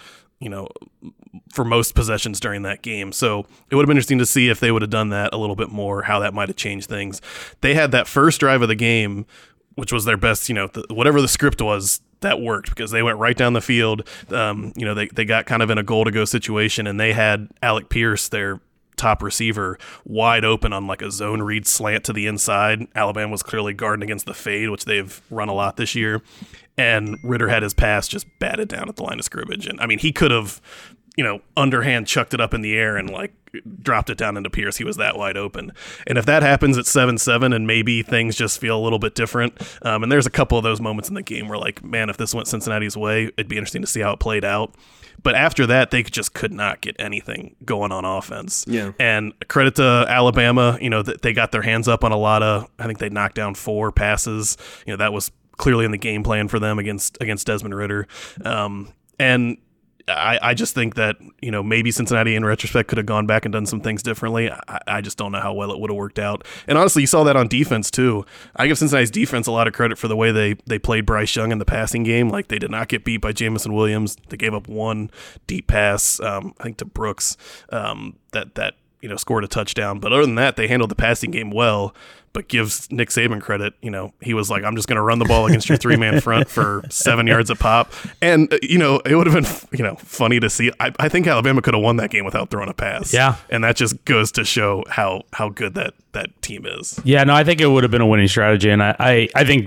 Speaker 8: for most possessions during that game. So it would have been interesting to see if they would have done that a little bit more, how that might have changed things. They had that first drive of the game, which was their best, whatever the script was, that worked because they went right down the field. They got kind of in a goal-to-go situation, and they had Alec Pierce, their top receiver, wide open on like a zone read slant to the inside. Alabama was clearly guarding against the fade, which they've run a lot this year. And Ridder had his pass just batted down at the line of scrimmage. And, I mean, he could have, underhand chucked it up in the air and, like, dropped it down into Pierce. He was that wide open. And if that happens at 7-7 and maybe things just feel a little bit different, and there's a couple of those moments in the game where, like, man, if this went Cincinnati's way, it'd be interesting to see how it played out. But after that, they just could not get anything going on offense.
Speaker 2: Yeah.
Speaker 8: And credit to Alabama, they got their hands up on a lot of, I think they knocked down 4 passes. That was clearly in the game plan for them against Desmond Ridder. And I just think that, maybe Cincinnati in retrospect could have gone back and done some things differently. I just don't know how well it would have worked out. And honestly, you saw that on defense too. I give Cincinnati's defense a lot of credit for the way they played Bryce Young in the passing game. Like, they did not get beat by Jamison Williams. They gave up 1 deep pass, I think to Brooks, that scored a touchdown. But other than that, they handled the passing game well. But gives Nick Saban credit, he was like, I'm just going to run the ball against your 3-man front for 7 yards a pop. And, it would have been, funny to see. I think Alabama could have won that game without throwing a pass.
Speaker 3: Yeah.
Speaker 8: And that just goes to show how good that team is.
Speaker 3: Yeah, no, I think it would have been a winning strategy. And I think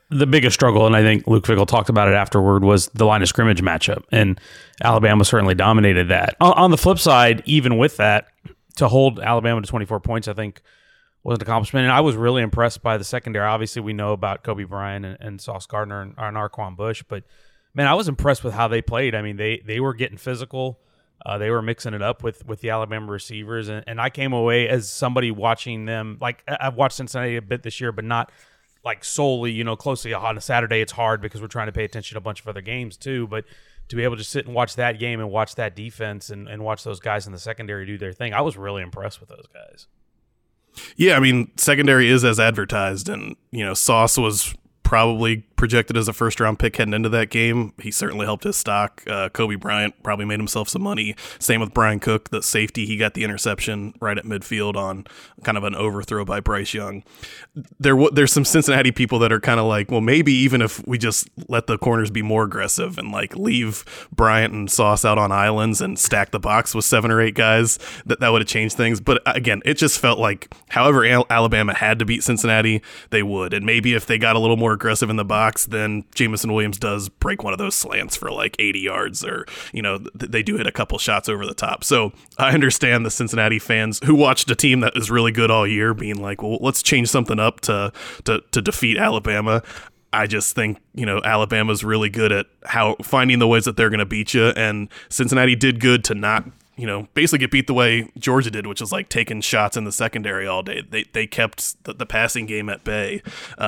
Speaker 3: the biggest struggle, and I think Luke Fickell talked about it afterward, was the line of scrimmage matchup, and Alabama certainly dominated that. On the flip side, even with that, to hold Alabama to 24 points, I think was an accomplishment, and I was really impressed by the secondary. Obviously, we know about Kobe Bryant and Sauce Gardner and Arquon Bush, but man, I was impressed with how they played. I mean, they were getting physical. They were mixing it up with the Alabama receivers, and I came away as somebody watching them. Like, I've watched Cincinnati a bit this year, but not like solely, closely on a Saturday. It's hard because we're trying to pay attention to a bunch of other games too, but to be able to sit and watch that game and watch that defense and watch those guys in the secondary do their thing, I was really impressed with those guys.
Speaker 8: Yeah, I mean, secondary is as advertised, and, Sauce was probably projected as a first-round pick heading into that game. He certainly helped his stock. Kobe Bryant probably made himself some money. Same with Brian Cook, the safety. He got the interception right at midfield on kind of an overthrow by Bryce Young. There's some Cincinnati people that are kind of like, well, maybe even if we just let the corners be more aggressive and like leave Bryant and Sauce out on islands and stack the box with 7 or 8 guys, that would have changed things. But again, it just felt like however Alabama had to beat Cincinnati, they would. And maybe if they got a little more aggressive in the box, then Jamison Williams does break one of those slants for like 80 yards, or they do hit a couple shots over the top. So I understand the Cincinnati fans who watched a team that is really good all year being like, well, let's change something up to defeat Alabama. I just think Alabama's really good at finding the ways that they're going to beat you, and Cincinnati did good to not basically get beat the way Georgia did, which is like taking shots in the secondary all day. They kept the passing game at bay,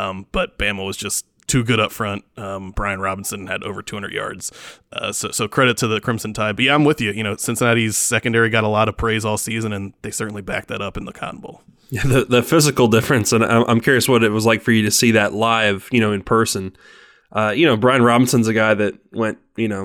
Speaker 8: but Bama was just too good up front. Brian Robinson had over 200 yards. So credit to the Crimson Tide. But yeah, I'm with you. Cincinnati's secondary got a lot of praise all season, and they certainly backed that up in the Cotton Bowl.
Speaker 2: Yeah, the physical difference, and I'm curious what it was like for you to see that live, in person. Brian Robinson's a guy that went,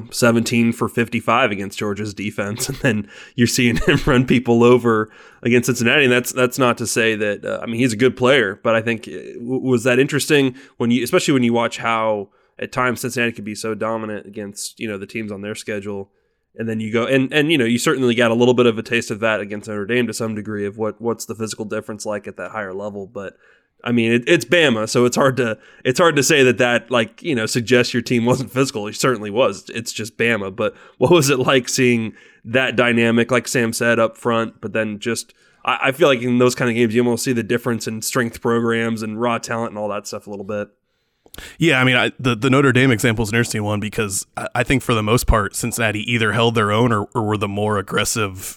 Speaker 2: 17 for 55 against Georgia's defense, and then you're seeing him run people over against Cincinnati. And that's not to say that he's a good player, but I think was that interesting especially when you watch how at times Cincinnati could be so dominant against the teams on their schedule, and then you go and you certainly got a little bit of a taste of that against Notre Dame to some degree of what's the physical difference like at that higher level, but. I mean, it's Bama, so it's hard to say that suggests your team wasn't physical. It certainly was. It's just Bama. But what was it like seeing that dynamic, like Sam said, up front? But then I feel like in those kind of games, you almost see the difference in strength programs and raw talent and all that stuff a little bit.
Speaker 8: Yeah, I mean, the Notre Dame example is an interesting one because I think for the most part, Cincinnati either held their own or were the more aggressive,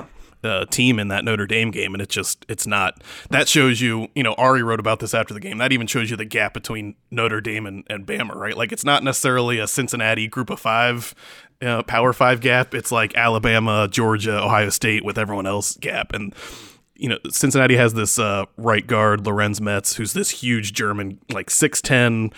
Speaker 8: team in that Notre Dame game, and it's not. That shows you, Ari wrote about this after the game. That even shows you the gap between Notre Dame and Bama, right? Like, it's not necessarily a Cincinnati group of 5, Power 5 gap. It's like Alabama, Georgia, Ohio State with everyone else gap. And Cincinnati has this right guard, Lorenz Metz, who's this huge German, like 6'10",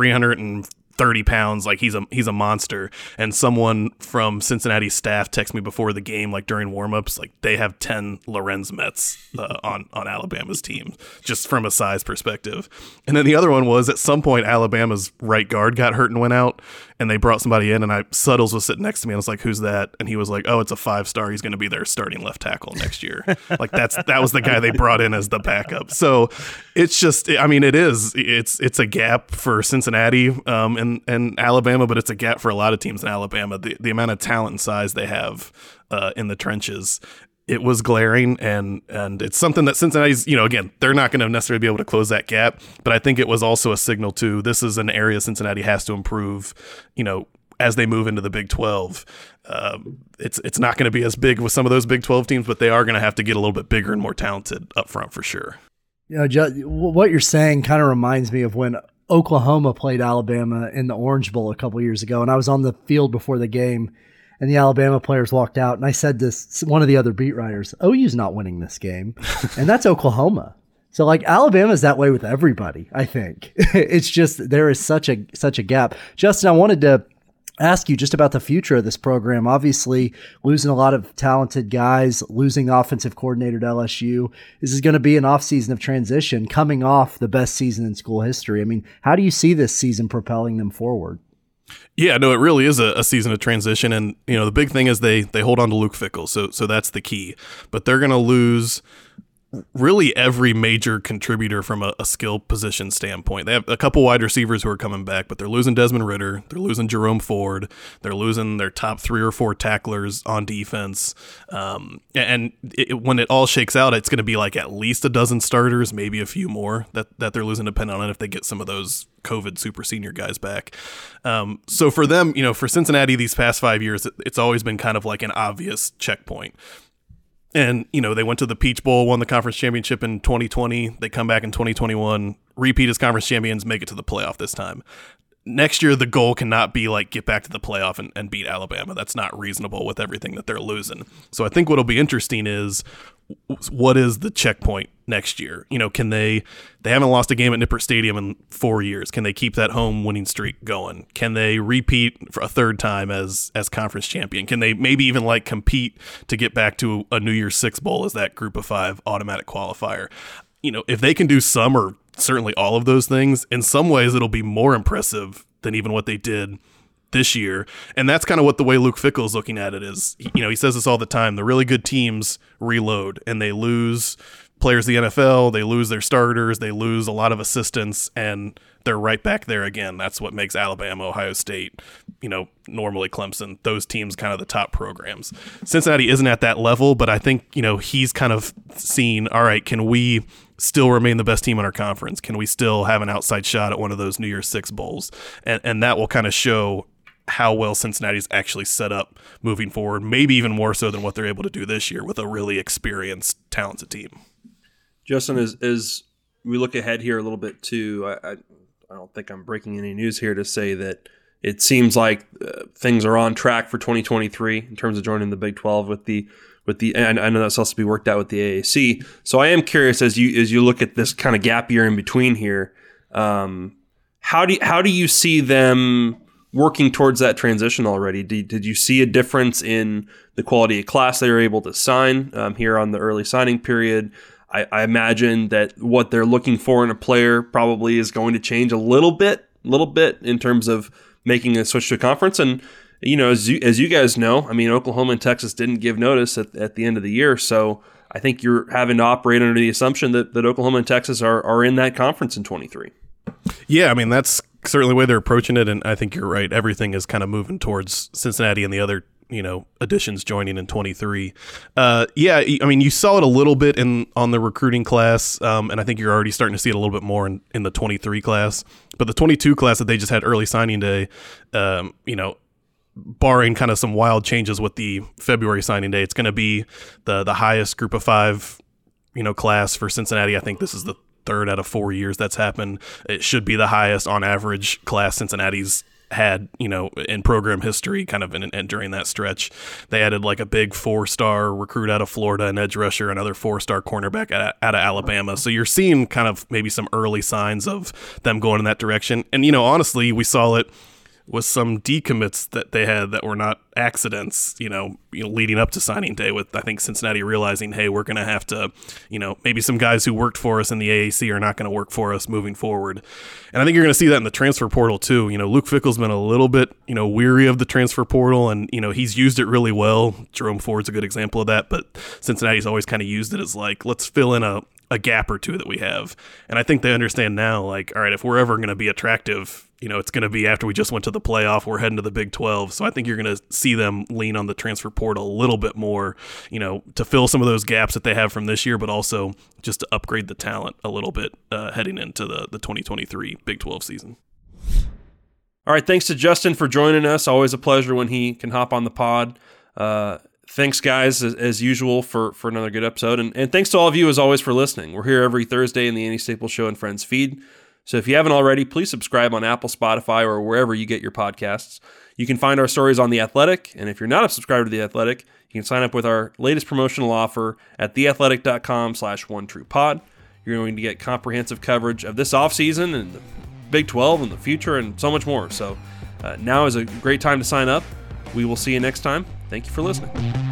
Speaker 8: 330 pounds, like he's a monster. And someone from Cincinnati staff texted me before the game, like during warmups, like they have 10 Lorenz Metz on Alabama's team, just from a size perspective. And then the other one was at some point Alabama's right guard got hurt and went out, and they brought somebody in, and Suttles was sitting next to me, and I was like, "Who's that?" And he was like, "Oh, it's a 5-star. He's going to be their starting left tackle next year." Like that was the guy they brought in as the backup. So it's just, it's a gap for Cincinnati and Alabama, but it's a gap for a lot of teams in Alabama. The amount of talent and size they have in the trenches. It was glaring, and it's something that Cincinnati's, again, they're not going to necessarily be able to close that gap, but I think it was also a signal to this is an area Cincinnati has to improve, as they move into the Big 12. It's not going to be as big with some of those Big 12 teams, but they are going to have to get a little bit bigger and more talented up front for sure.
Speaker 4: What you're saying kind of reminds me of when Oklahoma played Alabama in the Orange Bowl a couple years ago, and I was on the field before the game, and the Alabama players walked out, and I said to one of the other beat writers, OU's not winning this game, and that's Oklahoma. So, like, Alabama's that way with everybody, I think. It's just there is such a gap. Justin, I wanted to ask you just about the future of this program. Obviously, losing a lot of talented guys, losing the offensive coordinator to LSU. This is going to be an offseason of transition, coming off the best season in school history. I mean, how do you see this season propelling them forward?
Speaker 8: Yeah, no, it really is a season of transition, and the big thing is they hold on to Luke Fickell, so that's the key. But they're going to lose really every major contributor from a skill position standpoint. They have a couple wide receivers who are coming back, but they're losing Desmond Ridder. They're losing Jerome Ford. They're losing their top 3 or 4 tacklers on defense. And when it all shakes out, it's going to be like at least a dozen starters, maybe a few more that they're losing, depending on if they get some of those COVID super senior guys back. So for them, for Cincinnati these past 5 years, it's always been kind of like an obvious checkpoint. And, they went to the Peach Bowl, won the conference championship in 2020. They come back in 2021, repeat as conference champions, make it to the playoff this time. Next year, the goal cannot be like get back to the playoff and beat Alabama. That's not reasonable with everything that they're losing. So I think what'll be interesting is what is the checkpoint next year? Can they haven't lost a game at Nippert Stadium in 4 years. Can they keep that home winning streak going? Can they repeat for a third time as conference champion? Can they maybe even compete to get back to a New Year's Six Bowl as that group of 5 automatic qualifier? If they can do some or certainly all of those things, in some ways it'll be more impressive than even what they did this year. And that's kind of what the way Luke Fickell's looking at it is, he says this all the time, the really good teams reload and they lose players of the NFL, they lose their starters, they lose a lot of assistants, and they're right back there again. That's what makes Alabama, Ohio State, normally Clemson, those teams kind of the top programs. Cincinnati isn't at that level, but I think, he's kind of seen, all right, can we still remain the best team in our conference? Can we still have an outside shot at one of those New Year's Six Bowls? And that will kind of show how well Cincinnati's actually set up moving forward, maybe even more so than what they're able to do this year with a really experienced, talented team.
Speaker 2: Justin, as we look ahead here a little bit too, I don't think I'm breaking any news here to say that it seems like things are on track for 2023 in terms of joining the Big 12 with the. And I know that's supposed to be worked out with the AAC. So I am curious as you look at this kind of gap year in between here, how do you see them working towards that transition already? Did you see a difference in the quality of class they were able to sign here on the early signing period? I imagine that what they're looking for in a player probably is going to change a little bit in terms of making a switch to a conference. And as you guys know, Oklahoma and Texas didn't give notice at the end of the year, so I think you're having to operate under the assumption that Oklahoma and Texas are in that conference in 23.
Speaker 8: Yeah, that's certainly the way they're approaching it, and I think you're right. Everything is kind of moving towards Cincinnati and the other additions joining in 23. You saw it a little bit on the recruiting class, and I think you're already starting to see it a little bit more in the 23 class. But the 22 class that they just had early signing day, barring kind of some wild changes with the February signing day, it's going to be the highest group of 5, class for Cincinnati. I think this is the 3rd out of 4 years that's happened. It should be the highest on average class Cincinnati's had, in program history, kind of and during that stretch. They added a big 4-star recruit out of Florida, an edge rusher, another 4-star cornerback out of Alabama. So you're seeing kind of maybe some early signs of them going in that direction. And, honestly, we saw it with some decommits that they had that were not accidents, leading up to signing day, with, I think, Cincinnati realizing, hey, we're going to have to, maybe some guys who worked for us in the AAC are not going to work for us moving forward. And I think you're going to see that in the transfer portal too. Luke Fickell's been a little bit, weary of the transfer portal, and, he's used it really well. Jerome Ford's a good example of that, but Cincinnati's always kind of used it as let's fill in a gap or two that we have. And I think they understand now, all right, if we're ever going to be attractive, it's going to be after we just went to the playoff, we're heading to the Big 12. So I think you're going to see them lean on the transfer portal a little bit more, to fill some of those gaps that they have from this year, but also just to upgrade the talent a little bit heading into the 2023 Big 12 season.
Speaker 2: All right. Thanks to Justin for joining us. Always a pleasure when he can hop on the pod. Thanks, guys, as usual, for another good episode. And thanks to all of you, as always, for listening. We're here every Thursday in the Andy Staples Show and Friends feed. So if you haven't already, please subscribe on Apple, Spotify, or wherever you get your podcasts. You can find our stories on The Athletic, and if you're not a subscriber to The Athletic, you can sign up with our latest promotional offer at theathletic.com/OneTruePod. You're going to get comprehensive coverage of this offseason and the Big 12 and the future and so much more. So now is a great time to sign up. We will see you next time. Thank you for listening.